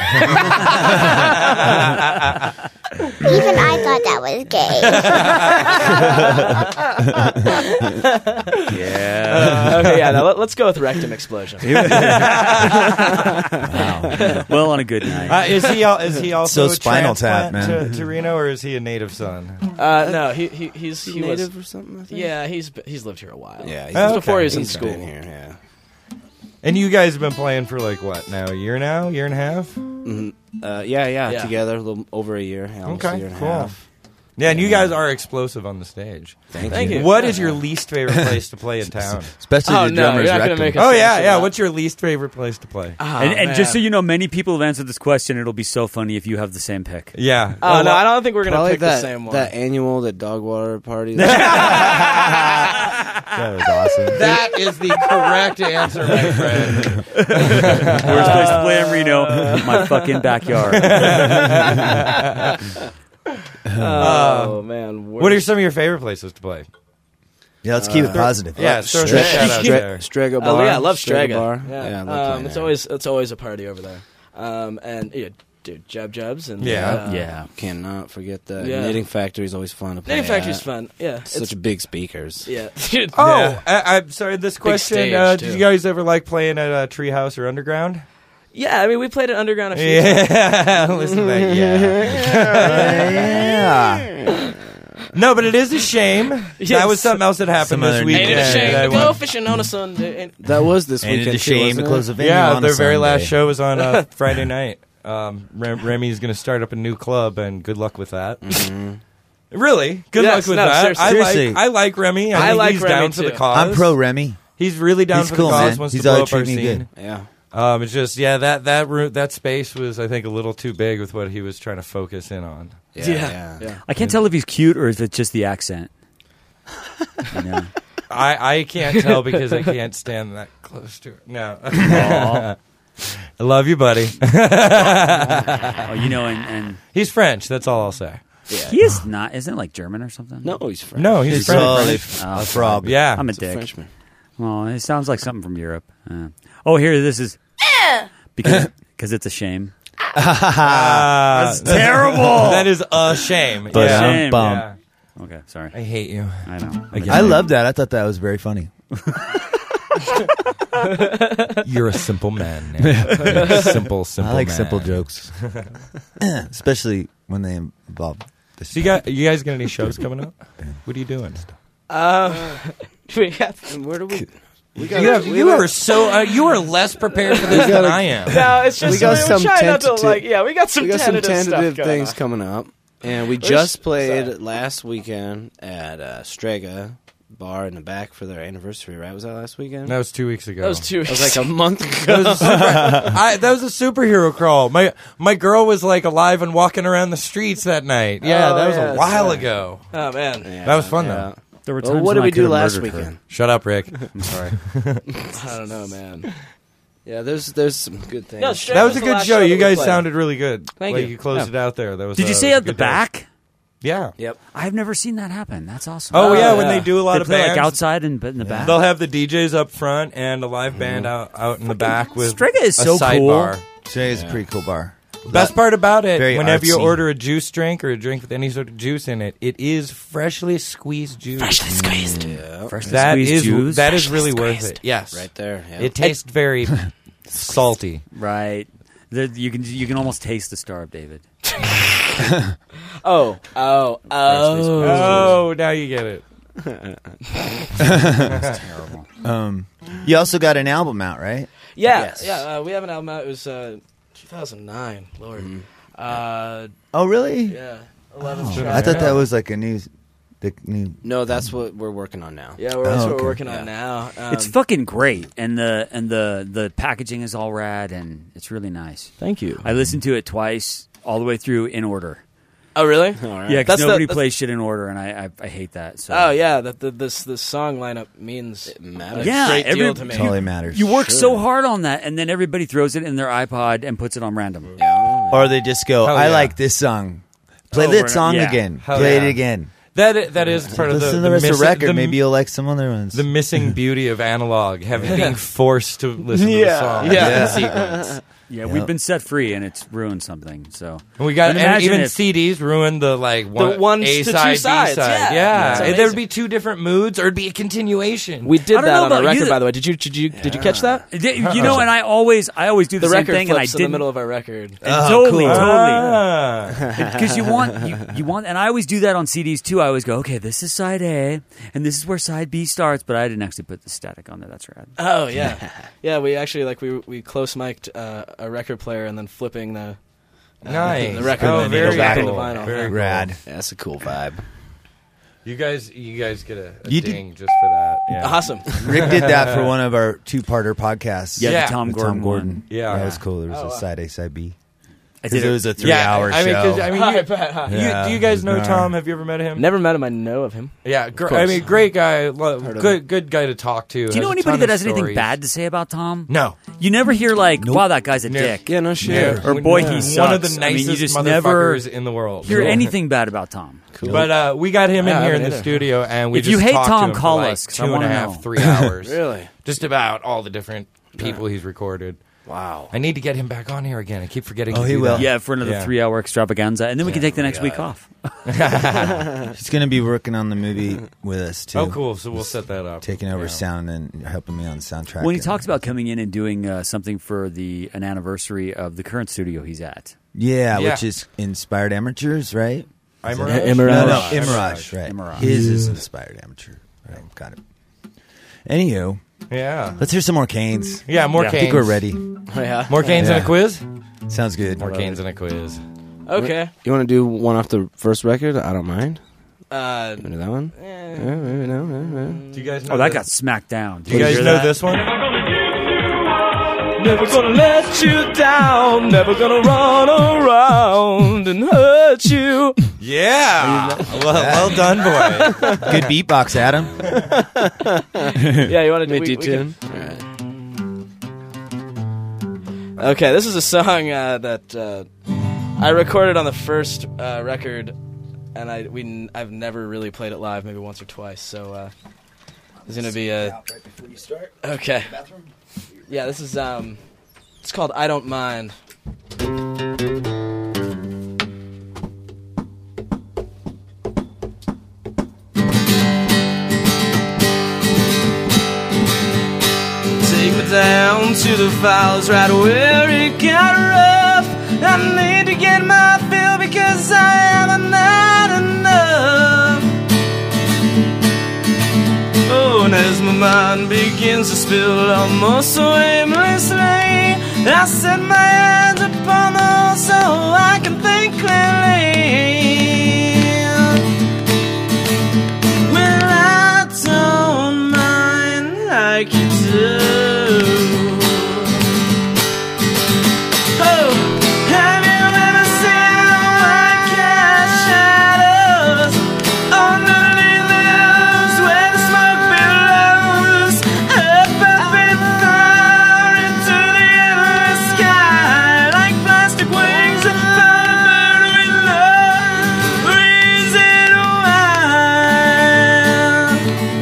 Even I thought that was gay. Yeah. okay, yeah. Now let, let's go with rectum explosion. Wow. Well, on a good night. Uh, is he al- is he also So a Spinal Tap, transplant man. to, to Reno, or is he a native son? Uh, no, he he he's he native was, or something. I think? Yeah, he's b- he's lived here a while. yeah. This was Oh, before he was okay. in He's school. been here. Yeah. And you guys have been playing for like what now? A year now? Year and a half? hmm Uh, yeah, yeah, Yeah. Together a little over a year. Yeah, almost a Okay, year and cool. a half. Yeah, and you guys are explosive on the stage. Thank, Thank you. you. What is your least favorite place to play in town? Especially Oh, the no, drummer's you're not gonna rectum. make a- Oh yeah, Essential yeah. that. What's your least favorite place to play? Oh, and and just so man. you know, many people have answered this question. It'll be so funny if you have the same pick. Yeah. Oh no, I don't think we're gonna Probably pick that the same one. that annual that dog water party. That was awesome. That is the correct answer, my friend. Worst place to play in Reno, my fucking backyard. oh man, What are some of your favorite places to play? Yeah, let's keep it positive. Yeah, throw a Stre- shout out Stre- there. Strega bar. Oh yeah, I love Strega. bar. Yeah, Yeah, I love um, playing it's there. always it's always a party over there. Um, and yeah, dude, Jab Jabs and Yeah. uh, Yeah. Cannot forget that. Yeah. Knitting Factory is always fun to play. Knitting Factory's at. fun. Yeah, Such it's, a big speakers. yeah, dude. Oh, Yeah. I, I'm sorry. This question: stage, uh, too. Did you guys ever like playing at uh, Treehouse or Underground? Yeah, I mean, we played it underground a few Yeah, times. listen to that. Yeah. Yeah. No, but it is a shame. Yes. That was something else that happened Some this other weekend. Ain't it a shame that to I go went- fishing on a Sunday? Ain't- That was this Ain't weekend it a too, shame wasn't to it? close the venue Yeah, on a their very last Sunday? show was on uh, Friday night. Um, Rem- Remy's going to start up a new club, and good luck with that. Really, good Yes, luck with no, that. seriously. I Seriously. like I like Remy. I, I think like he's Remy, down for the too. cause. I'm pro Remy. He's really down He's for cool, the cause. man. Wants He's to blow always up our treating me scene. good. Yeah. Um, it's just yeah, that that room, that space was I think a little too big with what he was trying to focus in on. Yeah. Yeah. yeah. Yeah. I can't tell if he's cute or if it's just the accent. You know? I, I can't tell because I can't stand that close to it. No. I love you, buddy. Oh, you know, and, and He's French. That's all I'll say. he is not. Isn't it like German or something? No, he's French. No, he's He's French. totally Oh, a frog. Yeah. I'm a He's a dick. Frenchman. Well, it sounds like something from Europe. Uh, oh, here, this is because because it's a shame. Ah, That's terrible. That is a shame. But yeah. Shame, bum. Yeah. Okay, sorry. I hate you. I know. Again. I love that. I thought that was very funny. You're a simple man. Nick. simple, simple. I like man. simple jokes, especially when they involve. The So you got you guys got any shows coming up? What are you doing? Uh, we got, Where do we? We You, got. have, we you got- are so uh, you are less prepared for this than I am. no, it's just We got we some try not to tentative- like. Yeah, we got some we got some tentative, tentative stuff things going coming up, and we Where's- just played sorry. last weekend at uh, Strega Bar in the back for their anniversary. Right? Was that last weekend? That was two weeks ago. on. That was two. It was like a month That ago. was a super- I, that was a superhero crawl. My my girl was like alive and walking around the streets that night. Yeah, Oh, that was yeah, a that's while right. ago. Oh man. Yeah, That was fun, yeah. though. There were Well, times what when did I we do could've last murdered her. weekend? Shut up, Rick. I'm sorry. I don't know, man. Yeah, there's there's some good things. No, straight That was a the good last show. that You we guys played. sounded really good. Thank like you. you closed it out there. That was. Did you uh, say at the good day. back? Yeah. Yep. I've never seen that happen. That's awesome. Oh, Oh, yeah, when yeah. they do a lot they of play bands. like outside and but in the back. They'll have the D Js up front and a live band out, out in the back with Strega is a so cool. sidebar. Today's a pretty cool bar. Best part about it, Very whenever you artsy. order a juice drink or a drink with any sort of juice in it, it is freshly squeezed juice. Freshly squeezed. Yeah. Freshly That squeezed is juice. that is really worth it. Yes, Right there. Yeah. It tastes very salty. Right. The, you can you can almost taste the Star of David. Oh, oh, oh. Oh, now you get it. That's terrible. Um, you also got an album out, right? Yeah, Yes. yeah. Uh, we have an album out. It was uh, two thousand nine. Lord. Uh, Oh, really? yeah. eleventh Oh, track. I thought that was like a new, the new. No, that's what we're working on now. Yeah, we're, that's Oh, what okay. we're working Yeah. on now. Um, It's fucking great, and the and the the packaging is all rad, and it's really nice. Thank you. I listened to it twice, all the way through in order. Oh, really? All right. Yeah, because That's the- nobody that's- plays shit in order, and I I, I hate that. So. Oh yeah, that the, this this song lineup means It a matters. Yeah, great every- deal to me. Totally matters. You work so hard on that, and then everybody throws it in their iPod and puts it on random. Yeah. Or they just go, Hell I yeah. like this song. Play Oh, that we're song not- yeah. again. Hell Play yeah. it again. That that is part of the, Listen to the the rest of missi- the record. the- Maybe you'll like some other ones. the missing beauty of analog, having being forced to listen to the Yeah. song. Yeah. in sequence. Yeah, Yep. we've been set free, and it's ruined something. So And we got But and imagine even if- C Ds ruined the like one, one A to two side, B sides, side. yeah. Yeah, It's And amazing. there would be two different moods, or it'd be a continuation. We did I don't that know on our about record, you. by the way. Did you did you did you catch that? you know, and I always I always do the, The same record thing, and I flips in the didn't. middle of our record. and Oh, totally, cool. totally. Ah. Because you want you, you want, and I always do that on C Ds too. I always go, okay, this is side A, and this is where side B starts. But I didn't actually put the static on there. That's rad. Oh yeah, yeah. We actually like we we close mic'd uh, a record player and then flipping the uh, Nice. the record Oh, and then very go back cool. into vinyl. Very Yeah. cool. Rad. Yeah, that's a cool vibe. You guys, you guys get a, a You did- ding just for that. Yeah. Awesome. Rick did that for one of our two-parter podcasts. Yeah, Yeah. the Tom with Gordon. Tom Gordon. one. Yeah. That was cool. There was Oh, a wow. side A, side B. I Because did it was a Yeah, three-hour I mean, 'cause, show. I mean, Hi, you, Pat, hi. you- Yeah, do you guys it know was Tom? gnarly. Have you ever met him? Never met him. I know of him. Yeah, gr- course. I mean, great guy. Lo- Heard of good, good guy to talk to. Do you Has know a anybody ton that of has anything stories. bad to say about Tom? No. You never hear like, wow, that guy's a No. dick. Yeah, no shit. Yeah. Or boy, he One sucks. of the I mean, you nicest just never motherfuckers in the world. hear anything bad about Tom. But uh, we got him Yeah, in I here in haven't the either. studio, and we If just you hate talked Tom, to him call for like us, 'cause two I and a wanna half, know. three hours. Really? Just about all the different people he's recorded. Wow. I need to get him back on here again. I keep forgetting Oh, to he do will. that. Yeah, for another Yeah. three-hour extravaganza, and then we can Yeah, take the oh my next week God. off. He's going to be working on the movie with us too. Oh, cool. So we'll set that up. Taking over Yeah. sound and helping me on soundtrack. When he and- talks about coming in and doing uh, something for the an anniversary of the current studio he's at. yeah, Yeah. which is Inspired Amateurs, right? Is Imirage? that- Imirage. No, no, Imirage. Imirage, right. Imirage. His is Inspired Amateur. Right, got it. Anywho, Yeah. let's hear some more Canes. Yeah, more Yeah. I Canes. think we're ready. Oh, yeah. More Canes Yeah. and a quiz? Sounds good. More Canes and a quiz. Okay. You want to do one off the first record? I don't mind. Uh, You want to do that one? eh. Yeah, maybe no, no, no. Do you guys know Oh, that this? got smacked down. Do you guys know this one? Never gonna let you down. Never gonna run around and hurt you. Yeah. Well, well done, boy. Good beatbox, Adam. Yeah, you want to do Mid we, we tune. can- Okay, this is a song uh, that uh, I recorded on the first uh, record, and I we n- I've never really played it live, maybe once or twice. So uh, there's gonna be a Right before you start. okay. Yeah, this is um, it's called I Don't Mind. Take me down to the files right where it got rough. I need to get my fill because I haven't had enough. Oh, and as my mind begins to spill almost so aimlessly, I set my hands upon the whole so I can think clearly. Well, I don't mind like you do. Oh, have you ever seen white cat shadows underneath the hills where the smoke billows up up in fire into the endless sky like plastic wings upon a bird with no reason why?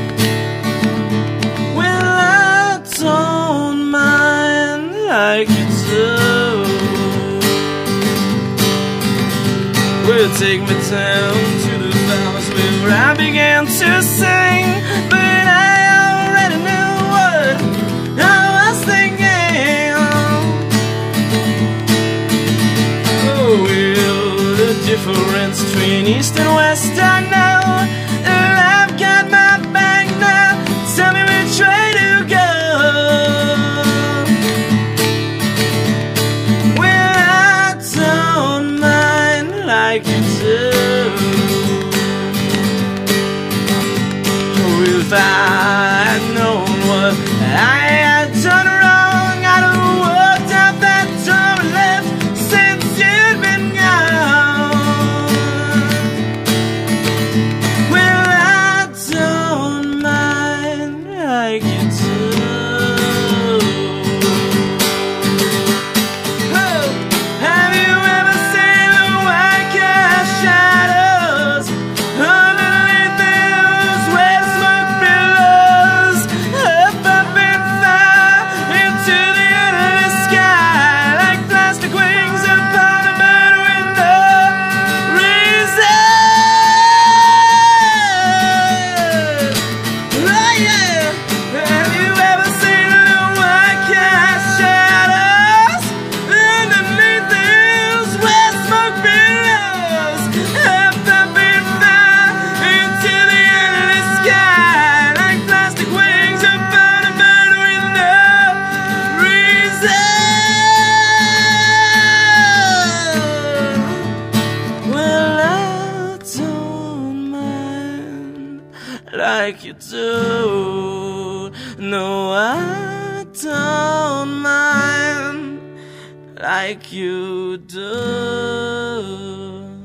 Well, I don't mind like you do. Well, take me down to the vows where I began to sing, but I already knew what I was thinking. Oh, well, the difference between east and west I know, and I've got my back now. Tell me which way to go. Well, I don't mind like you do. Oh, if I had known what I had done wrong, I'd have walked out that door and left since you'd been gone. Well, I don't mind like you do. Oh, have you ever seen the white cat shadows underneath the hills where the smoke billows up up in fire into the endless sky like plastic wings upon a bird with no reason? Oh yeah, have you ever seen the white cat shadows underneath the hills where smoke billows up up in fire into the endless sky like plastic wings upon a bird with no reason? Well, I don't mind like you do. No, I don't mind like you do.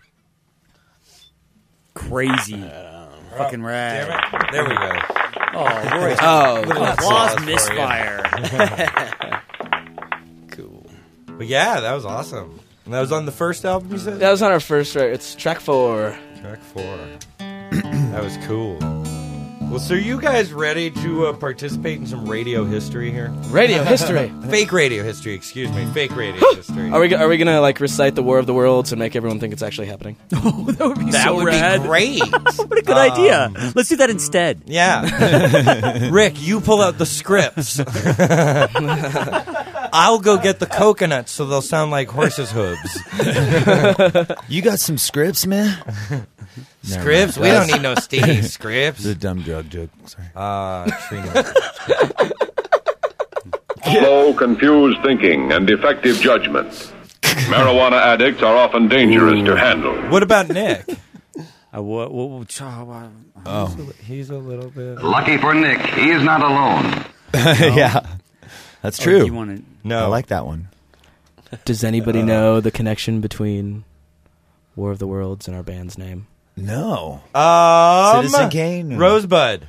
Crazy. Fucking rad. Damn it. There we go. Oh, Roy. Oh, Little applause applause for you. misfire. Cool. But yeah, that was awesome. And that was on the first album, you said? That was on our first record. It's track four. Track four. That was cool. Well, so are you guys ready to uh, participate in some radio history here? Radio history. Fake radio history, excuse me. Fake radio history. Are we are we gonna like recite the War of the Worlds and make everyone think it's actually happening? Oh, that would be That so would rad. be great. What a good Um, idea. Let's do that instead. Yeah. Rick, you pull out the scripts. I'll go get the coconuts so they'll sound like horses' hooves. You got some scripts, man? Scripts? We don't need no Stevie scripts. The dumb drug joke. Sorry. Uh, Trina. Slow, confused thinking and defective judgment. Marijuana addicts are often dangerous to handle. What about Nick? Uh, what, what, what, uh, Oh. He's a little bit... Lucky for Nick, he is not alone. Yeah. That's oh, true. you wanna- No. I like that one. Does anybody know the connection between War of the Worlds and our band's name? No. Um, Citizen Kane? Rosebud.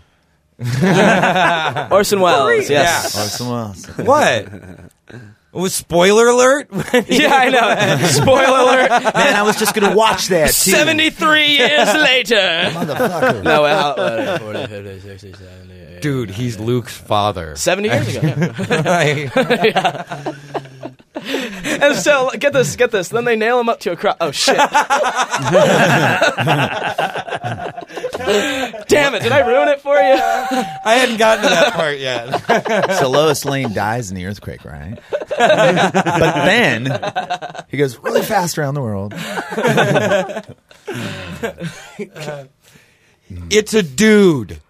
Orson Welles, yes. Yeah. Orson Welles. What? Was spoiler alert? Yeah, I know. Spoiler alert. Man, I was just going to watch that, too. seventy-three years later. Motherfucker. No, well, uh, forty, fifty, sixty, seventy, Dude, he's Luke's father. seventy years ago. Yeah. Yeah. And so, get this, get this. Then they nail him up to a cross. Oh, shit. Damn it, did I ruin it for you? I hadn't gotten to that part yet. So Lois Lane dies in the earthquake, right? But then he goes really fast around the world. It's a dude.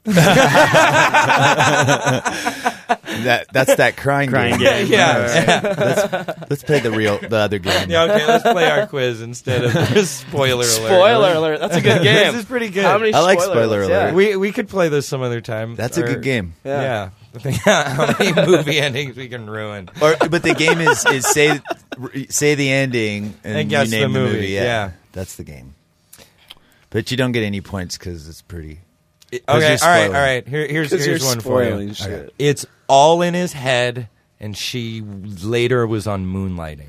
That that's that crying, Crying game. game. Yeah. Let's, let's play the real the other game. Yeah, okay, let's play our quiz instead of this spoiler alert. Spoiler alert. That's a good game. This is pretty good. How many I like spoiler spoiler alerts? alert. Yeah. We we could play this some other time. That's a Or- good game. Yeah. Yeah. How many movie endings we can ruin? Or but the game is is say say the ending and, And guess you name the the movie, movie. Yeah. yeah. That's the game. But you don't get any points because it's pretty. Okay, you're all right, spoiling. all right. Here, here's 'Cause here's you're one for you. spoiling shit. It's all in his head, and she later was on Moonlighting.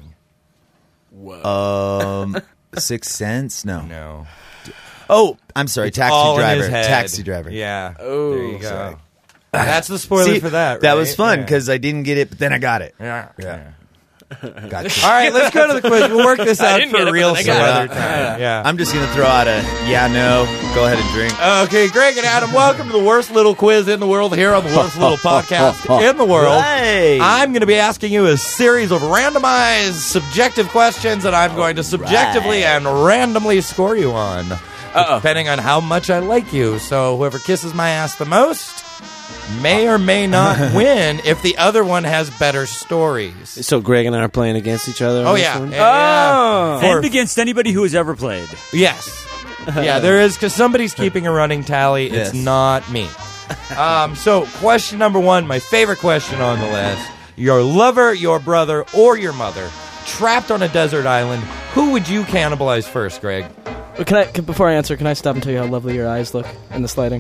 Um, Sixth Sense? No. No. Oh, I'm sorry. It's Taxi all in Driver. his head. Taxi Driver. Yeah. Oh, there you go. sorry. That's the spoiler See, for that. That right? was fun Yeah. because I didn't get it, but then I got it. Yeah. Yeah. Gotcha. All right, let's go to the quiz. We'll work this I out didn't for get it, real but I some got other it. time. Yeah. I'm just going to throw out a yeah, no. Go ahead and drink. Okay, Greg and Adam, welcome to the worst little quiz in the world here on the worst little podcast in the world. Hey. I'm going to be asking you a series of randomized subjective questions that I'm going to subjectively and randomly score you on, Uh-oh. depending on how much I like you. So whoever kisses my ass the most may or may not win if the other one has better stories. So Greg and I are playing against each other. on Oh, this yeah. one? Yeah. And against anybody who has ever played. Yes. Yeah, there is, because somebody's keeping a running tally. It's Yes. not me. Um, so, question number one, my favorite question on the list. Your lover, your brother, or your mother, trapped on a desert island, who would you cannibalize first, Greg? Can I, can, before I answer, can I stop and tell you how lovely your eyes look in the sliding?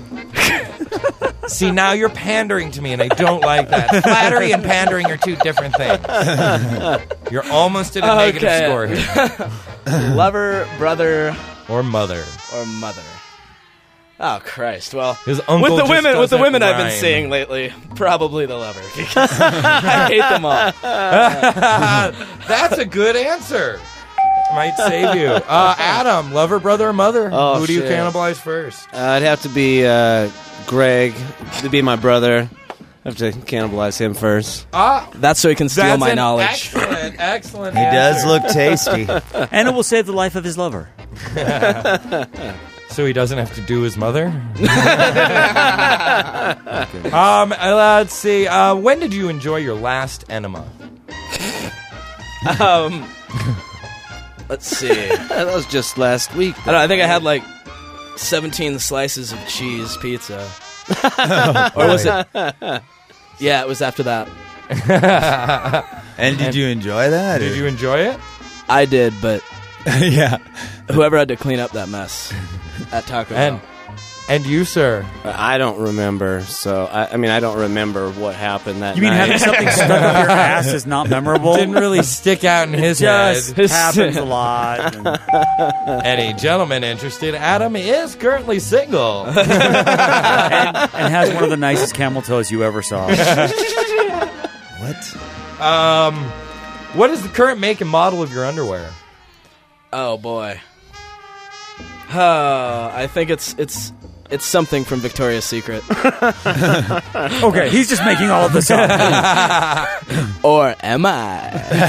See, now you're pandering to me, and I don't like that. Flattery and pandering are two different things. You're almost at a negative Okay. score here. Lover, brother, Or mother. or mother? Oh Christ! Well, His uncle with the just women, with the doesn't women I've been rhyme. seeing lately, probably the lover. I hate them all. That's a good answer. Might save you. Uh, Adam, lover, brother, or mother? Oh, Who do you shit. cannibalize first? Uh, it'd have to be uh, Greg. It'd be my brother. I have to cannibalize him first. Ah, That's so he can steal that's my an knowledge. Excellent, excellent. He does answer. look tasty. And it will save the life of his lover. So he doesn't have to do his mother. um, uh, let's see. Uh, when did you enjoy your last enema? Um, let's see. That was just last week. I don't know, I think I had like seventeen slices of cheese pizza. Or was it? Yeah, it was after that. And did you enjoy that? Did or- you enjoy it? I did, but yeah. whoever had to clean up that mess at Taco And Bell. And you, sir? I don't remember. So I, I mean, I don't remember what happened that You mean night. having something stuck up your ass is not memorable? Didn't really stick out in his Just head. happens a lot. And- Any gentleman interested? Adam is currently single. and, and has one of the nicest camel toes you ever saw. What? Um, what is the current make and model of your underwear? Oh boy. Uh, I think it's it's it's something from Victoria's Secret. Okay, he's just making all of this up. Or am I?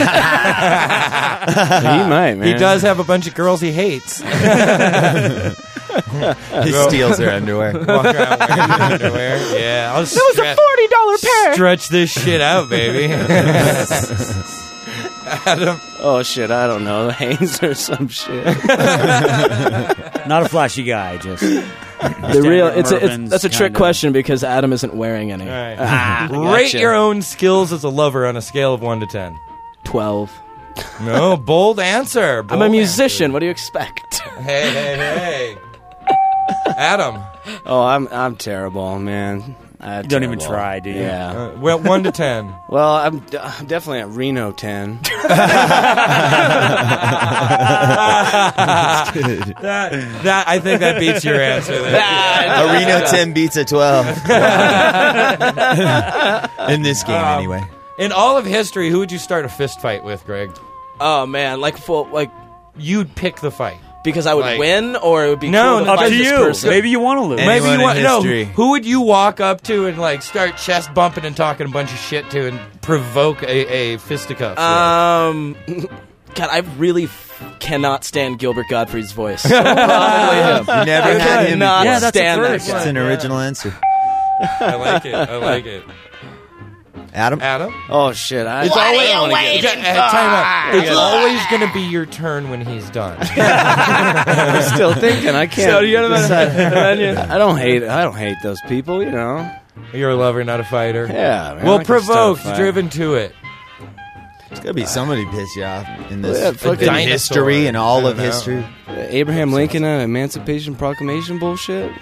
He might, man. He does have a bunch of girls he hates. He steals their underwear. Walk around wearing their underwear. Yeah, I'll That was a forty dollar pair. stretch this shit out, baby. Adam. Oh shit! I don't know, Hanes or some shit. Not a flashy guy, just The real it's, a, it's Mervin's that's a trick kinda- question because Adam isn't wearing any. All right. Ah, Rate gotcha. your own skills as a lover on a scale of one to ten. twelve. No, bold answer. Bold I'm a musician. What do you expect? Answer. Hey, hey, hey. Adam. Oh, I'm I'm terrible, man. Uh, Don't even terrible. try, do you? Yeah. Uh, well, one to ten. Well, I'm, d- I'm definitely at Reno ten. that, that I think that beats your answer. There. A Reno ten beats a twelve. In this game, Um, anyway. In all of history, who would you start a fist fight with, Greg? Oh man, like full like You'd pick the fight. because I would Like- win, or it would be No, cool to up fight to this you. person. Maybe you want to lose. Anyone Maybe you in want no. history. Who would you walk up to and like start chest bumping and talking a bunch of shit to and provoke a, a fisticuff? Um, God, I really f- cannot stand Gilbert Gottfried's voice. So probably him. You never I had him cannot Yeah, that's a stand that first. guy. It's an original answer. I like it. I like it. Adam? Adam. Oh shit! I, It's I always, don't wanna waiting get- uh, time out. It's always going to be your turn when he's done. I'm still thinking. I can't. So you gotta decide. I don't hate. I don't hate those people. You know. You're a lover, not a fighter. Yeah. Man, Well, I can start a provoked, fight. driven to it. There's got to be somebody piss you off in this Yeah, fucking in history and all I of don't know. history. Abraham Lincoln and Emancipation Proclamation bullshit.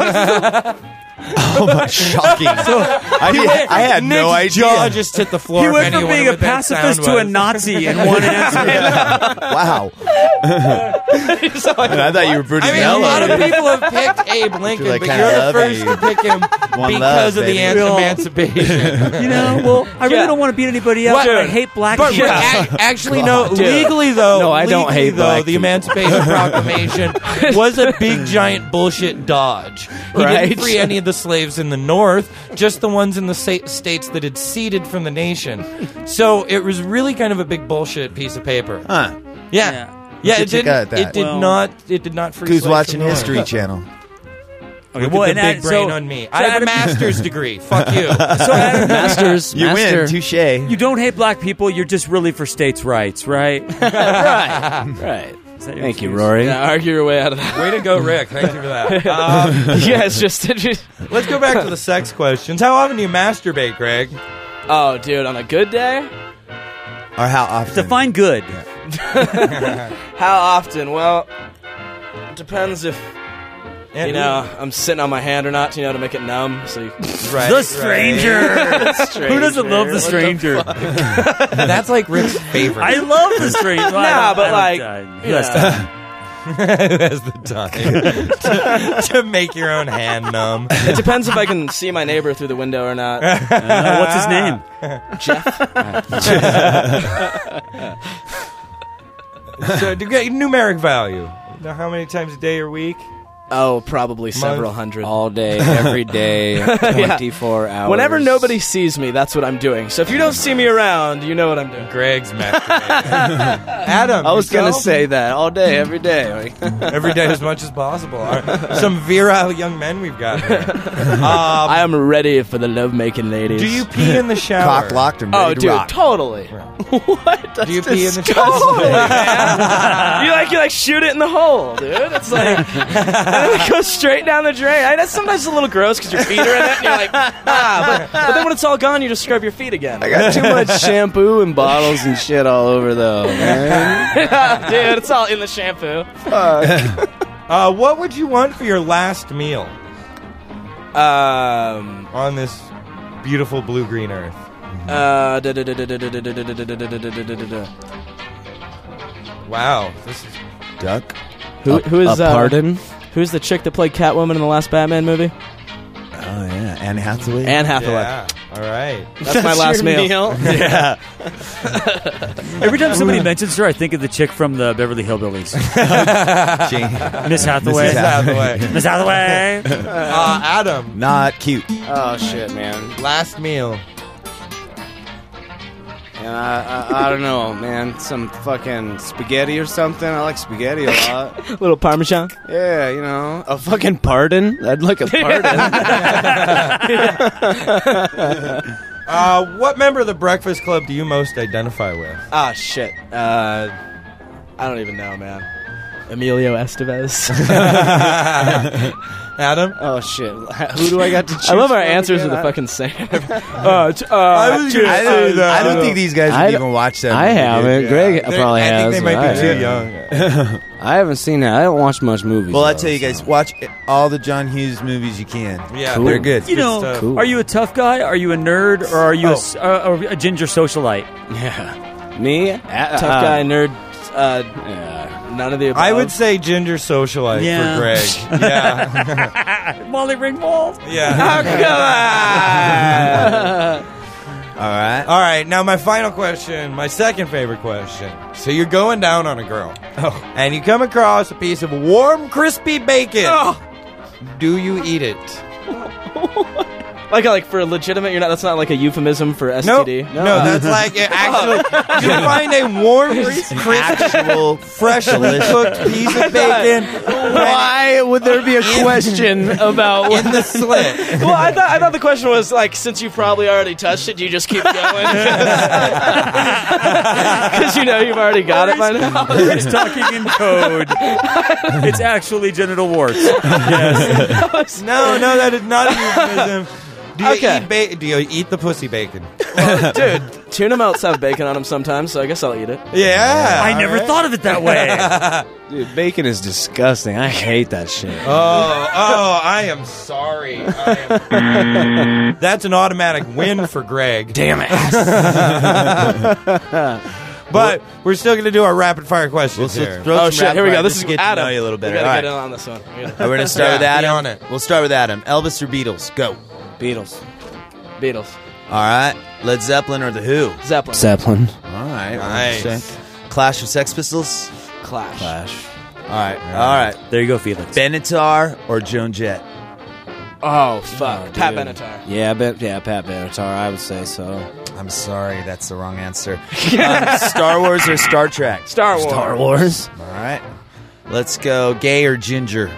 Oh my, shocking! I, did- I had no Nick's idea. jaw just hit the floor. He if went from anyone being knew a what that pacifist sound to a was. Nazi in one answer. Wow. And I thought you were Brutus I mean, a lot of Melody. people have picked Abe Lincoln, You're like, but "I you're the love first you." to pick him One because love, of the baby. an- Well, emancipation. You know, well, I really Yeah. don't want to beat anybody else. What? But I hate black But people. ac- actually, no. Dude. Legally, though, No, I don't legally, hate though, black the people. Emancipation Proclamation was a big, giant bullshit dodge. He Right. didn't free any of the slaves in the North, just the ones in the sa- states that had seceded from the nation. So it was really kind of a big bullshit piece of paper. Huh. Yeah, Yeah. yeah. should It check didn't. out that. It did Well- not. It did not free. Who's slaves watching from the History North. Channel? Okay, Look well, at and the big that- brain so- on me. so I have a Adam- master's degree. Fuck you. So Adam, Masters. You master. win. Touche. you don't hate black people. You're just really for states' rights, right? Right. Right. Is that your Thank you, excuse? Rory. Yeah, argue your way out of that. Way to go, Rick. Thank you for that. Um, yeah, it's just. let's go back to the sex questions. How often do you masturbate, Greg? Oh, dude, on a good day? Or how often? Define good. How often? Well, it depends if you know I'm sitting on my hand or not. You know, to make it numb. So you, Right, The stranger. Who doesn't love the What stranger? That's like Rick's favorite. I love the stranger. Nah, but like, who you has know. time? Who has the time to, to make your own hand numb? It depends if I can see my neighbor through the window or not. Uh, what's his name? So, to get numeric value, now how many times a day or week? Oh, probably several Month. hundred. All day, every day, twenty-four hours. Whenever nobody sees me, that's what I'm doing. So if you don't see me around, you know what I'm doing. Greg's masturbating. Adam, I was gonna yourself? say that all day, every day. every day as much as possible. All right. Some virile young men we've got here. Um, I am ready for the love-making ladies. do you pee in the shower? Cock locked and ready Oh, to dude, rock. totally. What? That's Do you pee in the disgusting, shower? man. you like you like shoot it in the hole, dude. It's like and then it goes straight down the drain. I, that's sometimes a little gross because your feet are in it, and you're like, ah. But, but then when it's all gone, you just scrub your feet again. I got too much shampoo and bottles and shit all over though, man. Dude, it's all in the shampoo. Fuck. Uh, what would you want for your last meal Um. on this beautiful blue-green earth? Uh. da- da- da- da- da- da- da- da- da- da- da- da- da- da- da- da. Wow, this is Duck. Who? A- Who is? a uh, pardon? Who's the chick that played Catwoman in the last Batman movie? Oh yeah, Anne Hathaway. Anne Hathaway. yeah. All right. That's my last meal. Yeah. Every time somebody mentions her, I think of the chick from the Beverly Hillbillies. Jane. Miss Hathaway. Missus Hathaway. Miss Hathaway. Uh, Adam, Not cute. Oh shit, man. last meal. And I, I, I don't know, man. Some fucking spaghetti or something. I like spaghetti a lot. Little Parmesan. Yeah, you know, a fucking pardon. I'd like a pardon. Uh, what member of the Breakfast Club do you most identify with? Ah, shit. Uh, I don't even know, man. Emilio Estevez. Adam? Oh shit. Who do I got to choose? I love our from answers are again? the fucking same. uh, t- uh, I was gonna I say don't, that. I don't think these guys I would don't- even watch that. I movie, haven't. dude. Greg They- probably I has. think they might I be too haven't. young. I haven't seen that. I don't watch much movies. Well, I though, tell you guys, so. watch all the John Hughes movies you can. Yeah, Cool. They're good. You know, stuff. Cool. are you a tough guy? Are you a nerd? Or are you a Oh. s- uh, or a ginger socialite? Yeah. Me? Uh, Tough uh, guy, nerd. Uh, Yeah. none of the above. I would say ginger socialite Yeah. for Greg. Yeah. Molly Ringwald. yeah. All right. All right, now my final question, my second favorite question. So you're going down on a girl, Oh. and you come across a piece of warm, crispy bacon. Do you eat it? Like, like for legitimate, you're not. That's not like a euphemism for S T Nope. D. No, that's like it actually. You find a warm, crispy, Actual freshly cooked piece of bacon Why would there be a question about in the slit. Well, I thought I thought the question was like, since you probably already touched it, do you just keep going? Because you know you've already got it by now. It's talking in code. It's actually genital warts. Yes. No, no, that is not a euphemism. Do you Okay. eat ba- Do you eat the pussy bacon? Well, dude, tuna melts have bacon on them sometimes, so I guess I'll eat it. Yeah. I never thought of it that way. Dude, bacon is disgusting. I hate that shit. Oh, oh, I am sorry. I am- That's an automatic win for Greg. Damn it. But we're still going to do our rapid fire questions We'll here. throw Oh some shit! rapid Here we go. fire This just is to get Adam. to know you a little We better. gotta All get right. in on this one. We gotta- We're going to start Yeah, with be Adam. on it. We'll start with Adam. Elvis or Beatles? Go. Beatles. Beatles. All right. Led Zeppelin or The Who? Zeppelin. Zeppelin. All right. Nice. Sick. Clash or Sex Pistols? Clash. Clash. All right. All right. There you go, Felix. Benatar or Joan Jett? Oh fuck. Oh, Pat dude. Benatar. Yeah, but yeah, Pat Benatar. I would say so. I'm sorry, that's the wrong answer. um, Star Wars or Star Trek? Star Wars. Star Wars. All right. Let's go. Gay or ginger?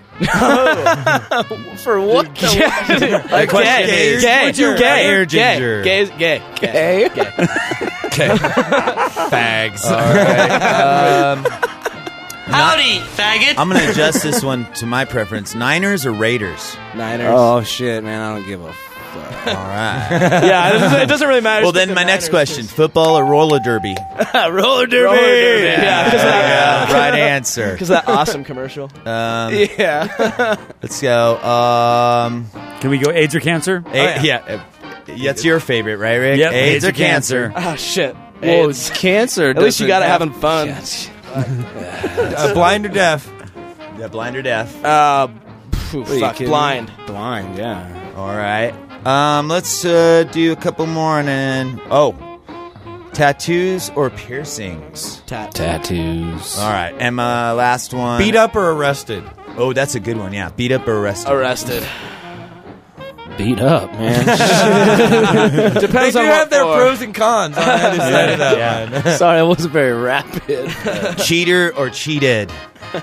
For what? Like question gay. is, Gay. would you Gay. rather Gay. ginger? Gay. Gay. Gay. Gay. Okay. Fags. All right. Um, Howdy, faggot. I'm going to adjust this one to my preference. Niners or Raiders? Niners. Oh shit, man! I don't give a fuck. All right. Yeah, it doesn't, it doesn't really matter. Well, Just then pick my the next Niners, question: 'cause- football or roller derby? Roller derby. Roller derby. Yeah, because Yeah, that, right answer. Because that awesome commercial. Um, Yeah. let's go. Um, Can we go AIDS or cancer? A- yeah. uh, That's your favorite, right, Rick? Yep, AIDS, AIDS or or cancer? cancer. Oh shit. Well, AIDS. it's cancer. At least you got doesn't it have- having fun. Uh, blind or deaf? Yeah, blind or deaf? Uh, phew, What are you fuck. kidding? Blind. Blind. Yeah. All right. Um, let's uh, do a couple more and then. Oh, tattoos or piercings? Tat. Tattoos. All right. And my last one. Beat up or arrested? Oh, that's a good one. Yeah, beat up or arrested. Arrested. Beat up, man. They Depends do on have what their for. pros and cons on either side of that Yeah. one. Sorry, I wasn't very rapid. Cheater or cheated?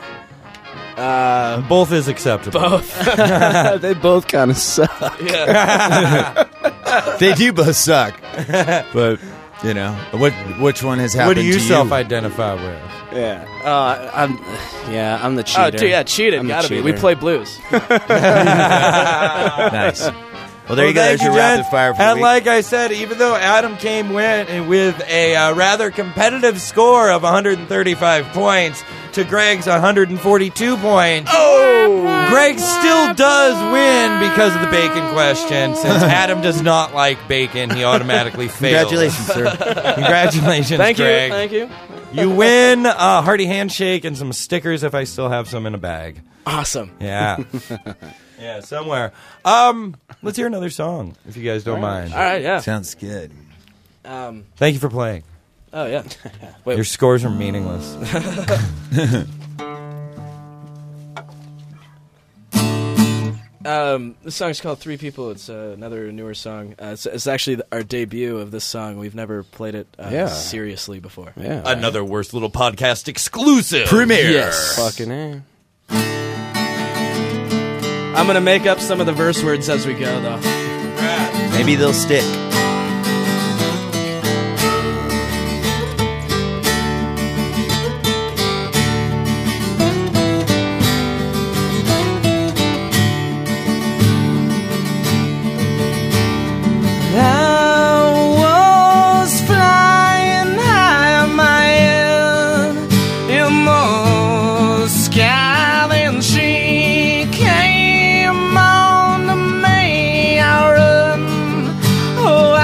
Uh, Both is acceptable. both. They both kind of suck. Yeah. They do both suck. But you know, what which one has happened? What do you to self-identify with? Yeah. Uh, I'm. Yeah, I'm the cheater. Oh, dude, yeah, cheated. I'm the Gotta be. cheater. We play blues. Nice. Well, there you go. thank There's your gents. rapid fire for the And week. like I said, even though Adam came win- with a uh, rather competitive score of one hundred thirty-five points to Greg's one hundred forty-two points, oh! Greg still does win because of the bacon question. Since Adam does not like bacon, he automatically fails. Congratulations, sir. Congratulations, Thank you, Greg. thank you. You win a hearty handshake and some stickers if I still have some in a bag. Awesome. Yeah. Yeah, somewhere. Um, let's hear another song, if you guys don't mind. All right, yeah. Sounds good. Um, Thank you for playing. oh, yeah. Your scores are meaningless. Um, this song's called Three People. It's uh, another newer song. Uh, it's, it's actually the, our debut of this song. We've never played it uh, Yeah. seriously before. Yeah. Another Worst Little Podcast exclusive. Premiere. Yes. Fucking A. I'm going to make up some of the verse words as we go, though. Maybe they'll stick. I was flying high in my head in the sky, then she came on to me. I run, oh,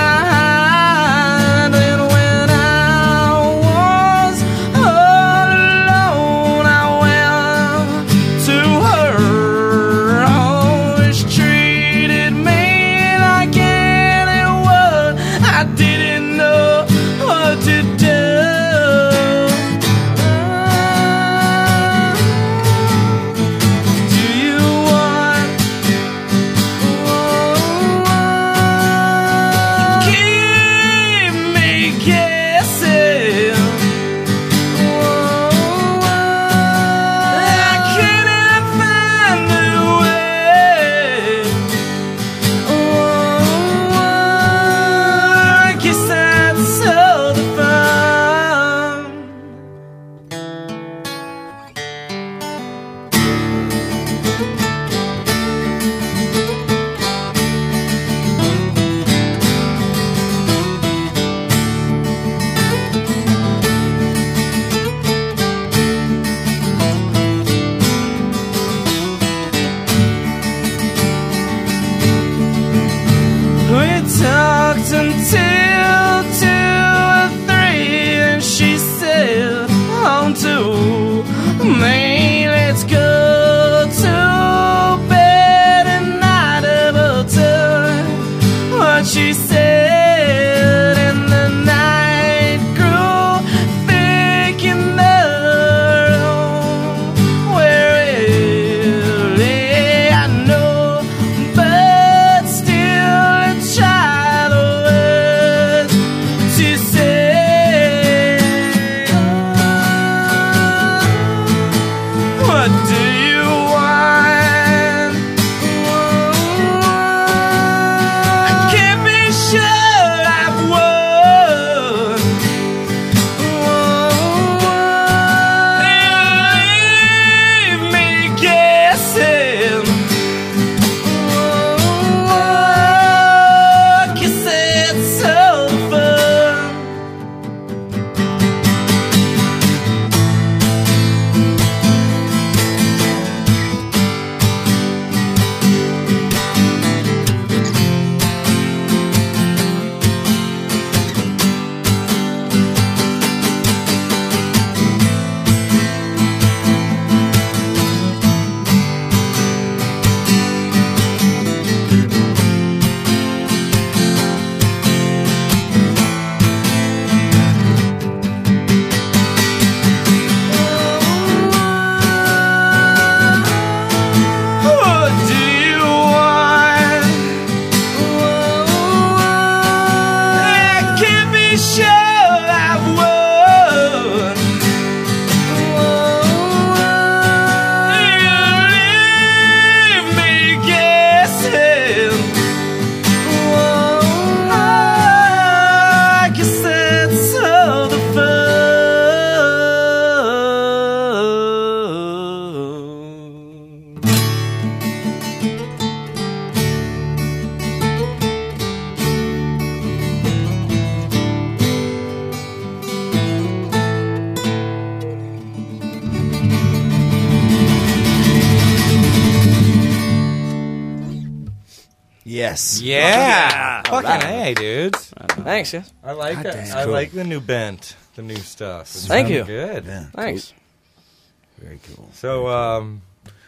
Yes. Yeah. Oh, Fucking yeah. hey, dudes. Thanks, yes. I like God it. damn. I Cool. like the new bent, the new stuff. It's Thank really you. Good. Yeah. Thanks. Very cool. So, um,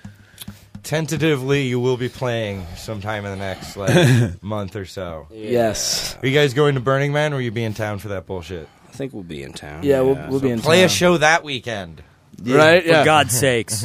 tentatively, you will be playing sometime in the next like month or so. Yes. Are you guys going to Burning Man, or will you be in town for that bullshit? I think we'll be in town. Yeah, we'll, we'll be in Play town. a show that weekend. Right? For Yeah. God's sakes.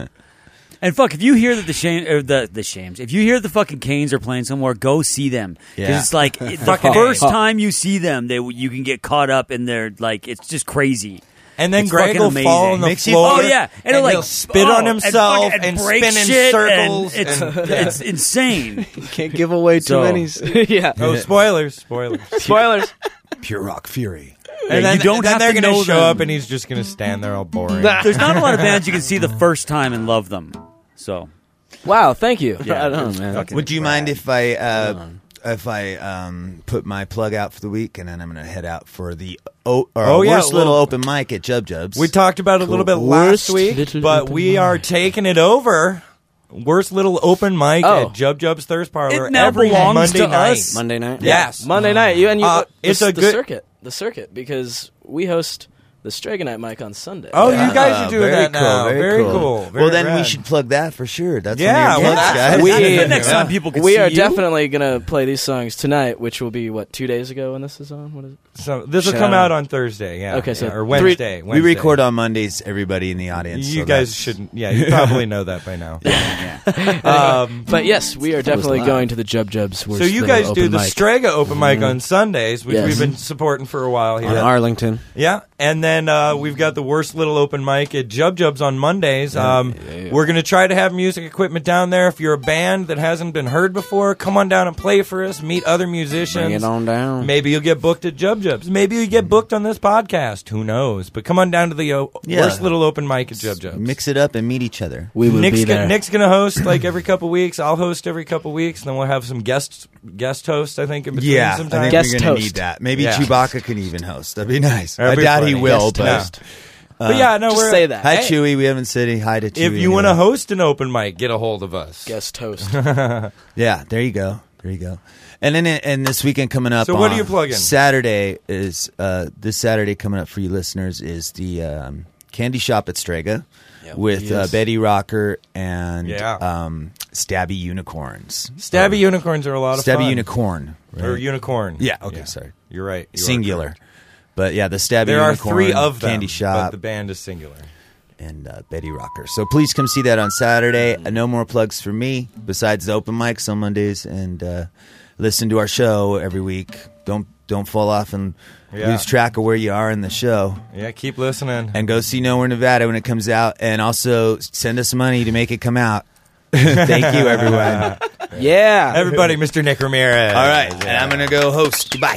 And fuck, if you hear that the shame or the the shames, if you hear the fucking Canes are playing somewhere, go see them. Because Yeah. it's like it- the Fucking first A. time you see them, they you can get caught up in their like it's just crazy. And then It's Greg fucking will amazing. fall on the Makes you- floor. Oh yeah, and, and he'll, like he'll spit oh, on himself and, and, fucking, and spin in break shit, circles. and It's and- yeah. it's insane. Can't give away too So- many. yeah. Oh, spoilers! Spoilers! Spoilers. Pure rock fury. Yeah, And then, you don't then have they're to gonna know show them. up, and he's just gonna stand there all boring. There's not a lot of bands you can see the first time and love them. So Wow, thank you. yeah, I don't know, it's man. fucking Would you rad. mind if I uh, if I um, put my plug out for the week, and then I'm going to head out for the o- or Oh, yeah, worst little well- open mic at Jub Jub's. We talked about it a little bit last Worst week, little but open we are taking it over. Worst little open mic Oh. at Jub Jub's Thirst Parlor It now every belongs Monday to night. us. Monday night. Yes. Monday night. You and you. Uh, the, it's a the good- circuit. The circuit because we host the Strega Night mic on Sunday. Oh, Yeah. you guys are doing Very that cool, now. very Very cool. cool. Very well, then we rad. should plug that for sure. That's Yeah, one of your well, plugs, that's- guys. we- the next Yeah. time people can we see are you. definitely gonna play these songs tonight, which will be what two days ago when this is on. What is it? So this will Shout come out. out on Thursday. Yeah. Okay, so yeah, or three- Wednesday. We Wednesday. record on Mondays. Everybody in the audience. You so guys that's- shouldn't. Yeah, you probably know that by now. Yeah. Um, But yes, we are definitely live. going to the Jub Jubs. so you guys do the Strega open mic on Sundays, which Yes. we've been supporting for a while here. On Arlington. Yeah, and then uh, we've got the worst little open mic at Jub Jubs on Mondays. Um, yeah, yeah. We're going to try to have music equipment down there. If you're a band that hasn't been heard before, come on down and play for us. Meet other musicians. Bring it on down. Maybe you'll get booked at Jub Jubs. Maybe you get booked on this podcast. Who knows? But come on down to the uh, Yeah. worst little open mic at Jub Jubs. Mix it up and meet each other. We will Nick's be gonna, there. Nick's gonna host like every couple weeks. I'll host every couple weeks, and then we'll have some guest guest hosts. I think in between. Yeah, I sometime. think Guest we're going to host. need that. Maybe Yeah. Chewbacca can even host. That'd be nice. That'd I be doubt he funny. will, Guest but host. But yeah, no, Just we're say that. hi, Hey, Chewy. We haven't said hi to Chewy. if you want to anyway. host an open mic, get a hold of us. Guest host. Yeah, there you go. There you go. And then and this weekend coming up. So what are on you plugging? Saturday is uh, this Saturday coming up for you listeners is the um, Candy Shop at Strega Yep. with uh, Yes. Betty Rocker and Yeah. um, Stabby Unicorns. Stabby unicorns are a lot of Stabby fun. Unicorn. right? Or unicorn. Yeah. Okay. Sorry. You're right. You are Singular. correct. But yeah, the Stabby There are Unicorn, three of them. Candy but Shop, the band is singular. and uh, Betty Rocker. So please come see that on Saturday. Uh, no more plugs for me besides the open mics on Mondays, and uh, listen to our show every week. Don't don't fall off and Yeah. lose track of where you are in the show. Yeah, keep listening. And go see Nowhere Nevada when it comes out, and also send us money to make it come out. Thank you, everyone. Yeah. Everybody, Mister Nick Ramirez. All right, and I'm gonna go host. Goodbye.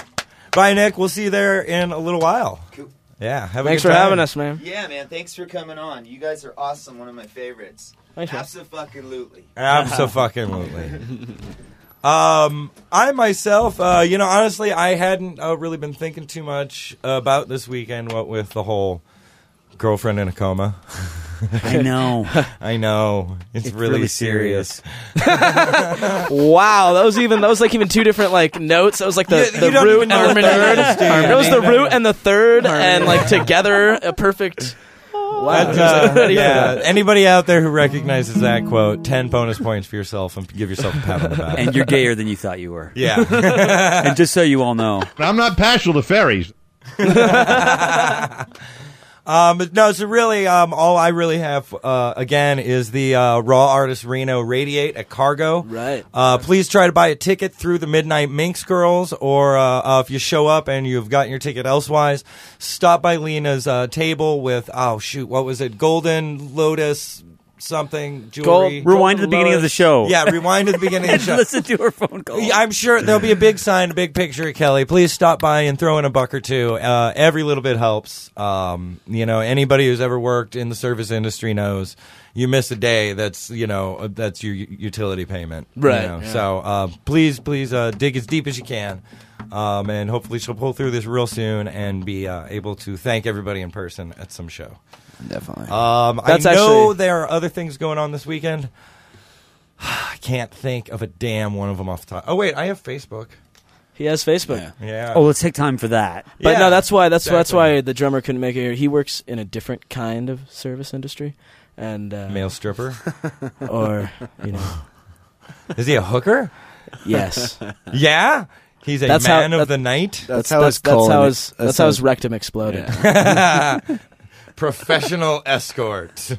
Bye, Nick. We'll see you there in a little while. Cool. Yeah. Have Thanks a good for time. having us, man. Yeah, man. Thanks for coming on. You guys are awesome. One of my favorites. Thanks, man. Absolutely. Absolutely. Um, I myself, uh, you know, honestly, I hadn't uh, really been thinking too much about this weekend. What with the whole girlfriend in a coma. I know. I know it's, It's really, really serious. Wow, that was even that was like even two different like notes. That was like the, You- the you don't root even know and the what that third. is, do you? It was the root and the third, and like together a perfect. Wow. But, uh, yeah, anybody out there who recognizes that quote, ten bonus points for yourself, and give yourself a pat on the back. And you're gayer than you thought you were. Yeah. And just so you all know, I'm not partial to fairies. Um, but no, so really, um, all I really have, uh, again, is the, uh, Raw Artist Reno Radiate at Cargo. Right. Uh, please try to buy a ticket through the Midnight Minx Girls, or, uh, uh, if you show up and you've gotten your ticket elsewise, stop by Lena's, uh, table with, oh shoot, what was it? Golden Lotus something jewelry. rewind to the beginning of the show. Yeah, rewind to the beginning of And the show. listen to her phone call. Yeah, I'm sure there'll be a big sign, a big picture of Kelly. Please stop by and throw in a buck or two. Uh, every little bit helps. Um, you know, anybody who's ever worked in the service industry knows you miss a day, that's, you know, that's your u- utility payment. you Right. know. Yeah. So uh, please, please uh, dig as deep as you can. Um, and hopefully she'll pull through this real soon and be uh, able to thank everybody in person at some show. Definitely. Um, That's I know actually- there are other things going on this weekend. can't think of a damn one of them off the top. Oh wait, I have Facebook. He has Facebook. Yeah. yeah. Oh, let's take time for that. But Yeah, no, that's why that's exactly. that's why the drummer couldn't make it here. He works in a different kind of service industry, and uh, Male stripper, or you know, is he a hooker? yes, Yeah, he's a That's how- man of that- the night. That's, that's how that's, his that's colon- how his that's that's how how his his- rectum exploded. Professional escort.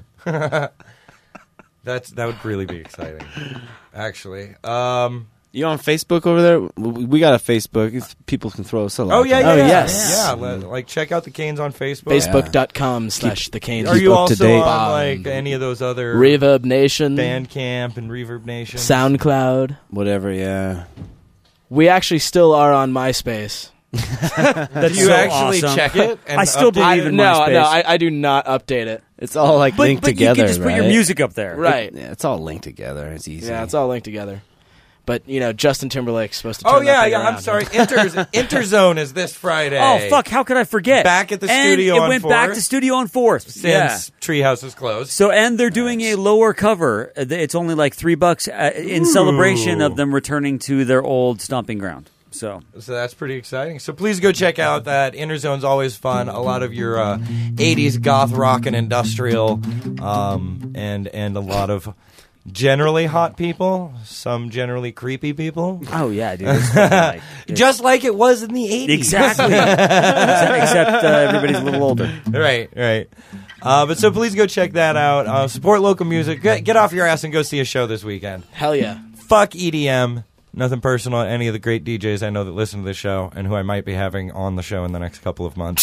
That's that would really be exciting, actually. Um, You on Facebook over there? We we got a Facebook. If people can throw us a like. oh yeah, yeah, Oh, yeah. yes. yeah. let- like check out the Canes on Facebook. Facebook.com slash the Canes. Are you up to also date. on like any of those other Reverb Nation, Bandcamp and Reverb Nation? SoundCloud? Whatever, yeah. We actually still are on MySpace. That's Do you so actually awesome. check it? And I still update believe it? in no, MySpace. no, I, I do not update it. It's all like but, linked but together, you can just right? put your music up there. Right. Yeah, it's all linked together. It's easy. Yeah, it's all linked together. But, you know, Justin Timberlake's supposed to turn Oh that yeah, thing yeah. I'm around. sorry. Inter Interzone is this Friday. Oh fuck! How could I forget? Back at the and studio it on went back Fourth. to studio on Fourth Since yeah. Treehouse is closed. So and they're doing a lower cover. Uh, It's only like three bucks uh, in celebration of them returning to their old stomping ground. So So that's pretty exciting. So please go check out that. Interzone's always fun. A lot of your uh, eighties goth rock and industrial, um, and and a lot of generally hot people, some generally creepy people. oh yeah, dude. It's fucking like, it's- Just like it was in the eighties. exactly. Except uh, everybody's a little older. Right, right. Uh, but so please go check that out. Uh, support local music. Get, get off your ass and go see a show this weekend. Hell yeah. Fuck E D M. Nothing personal. Any of the great D Js I know that listen to this show and who I might be having on the show in the next couple of months.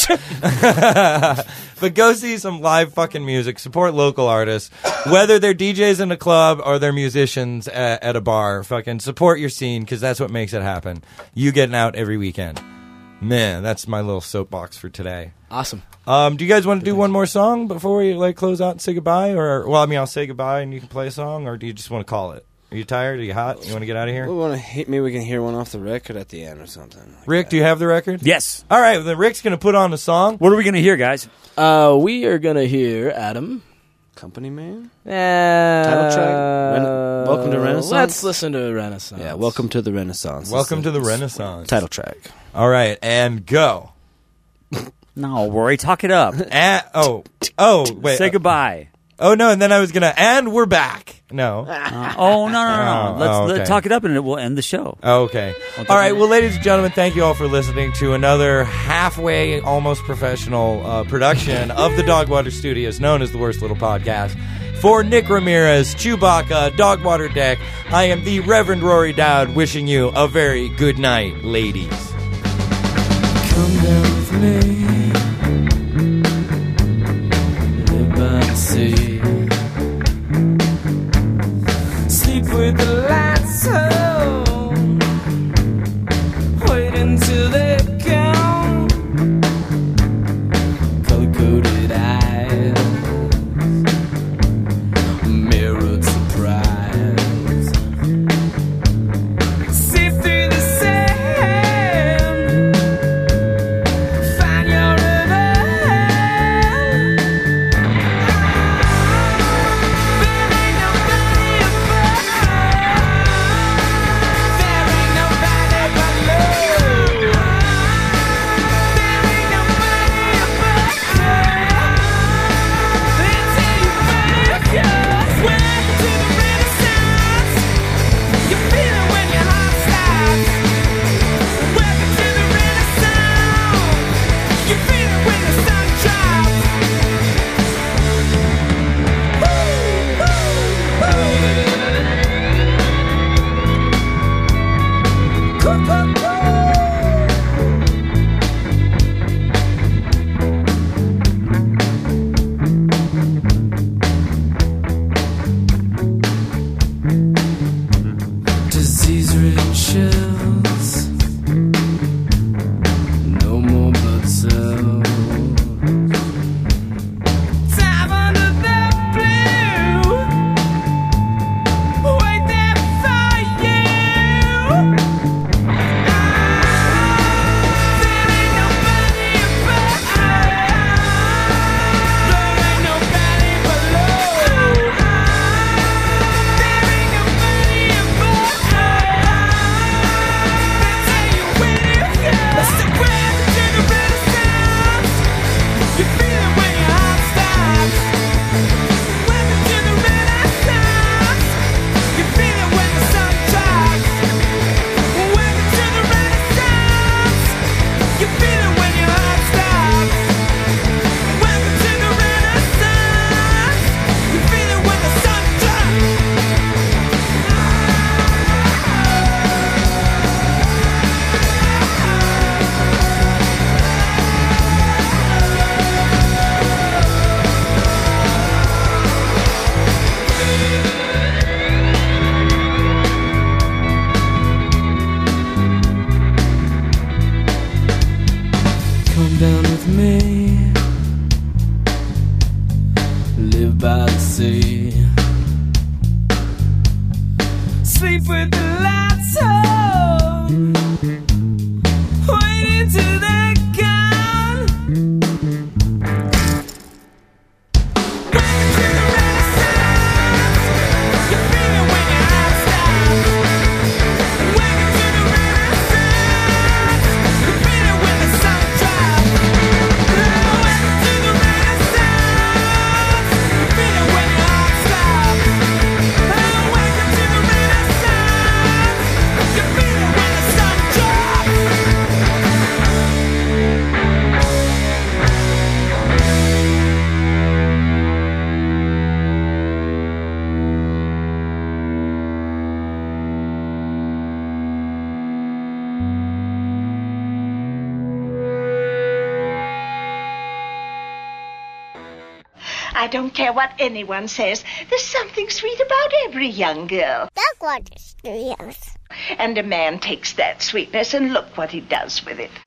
But go see some live fucking music. Support local artists, whether they're D Js in a club or they're musicians at, at a bar. Fucking support your scene because that's what makes it happen. You getting out every weekend. Man, that's my little soapbox for today. Awesome. Um, do you guys want to do one more song before we like close out and say goodbye? Or well, I mean, I'll say goodbye and you can play a song, or do you just want to call it? Are you tired? Are you hot? You want to get out of here? We want to hit, maybe we can hear one off the record at the end or something. Like Rick, that. do you have the record? Yes. All right, well, then Rick's going to put on a song. What are we gonna hear, guys? Uh, we are going to hear Adam. Company Man? Uh, Title track? Ren- Welcome to Renaissance? Let's listen to Renaissance. Yeah, Welcome to the Renaissance. Welcome It's to the it's Renaissance. Title track. All right, and go. No, worry. Talk it up. And, oh, oh, wait. Say goodbye. Oh, no, and then I was going to, and we're back. No. Uh, oh no no no! no. Oh, Let's oh, let, okay. talk it up and it will end the show. Okay. All right, well, ladies and gentlemen, thank you all for listening to another halfway, almost professional uh, production of the Dogwater Studios, known as the Worst Little Podcast. For Nick Ramirez, Chewbacca, Dogwater Deck, I am the Reverend Rory Dowd, wishing you a very good night, ladies. Come down with me. Live by the sea. Sleep with the lights on. Wait until they come. Color-coded eyes. Mirrored surprise. See through the sand. Find your sleep with the lights on, waiting till they're gone. Welcome to the Renaissance. You feel it when your eyes stop. Welcome to the Renaissance. You feel it when the sun drops. Welcome to the Renaissance. You feel it when your heart stops. Welcome to the Renaissance. You feel it when the sun drops. I don't care what anyone says. There's something sweet about every young girl. Duckwater Studios. And a man takes that sweetness and look what he does with it.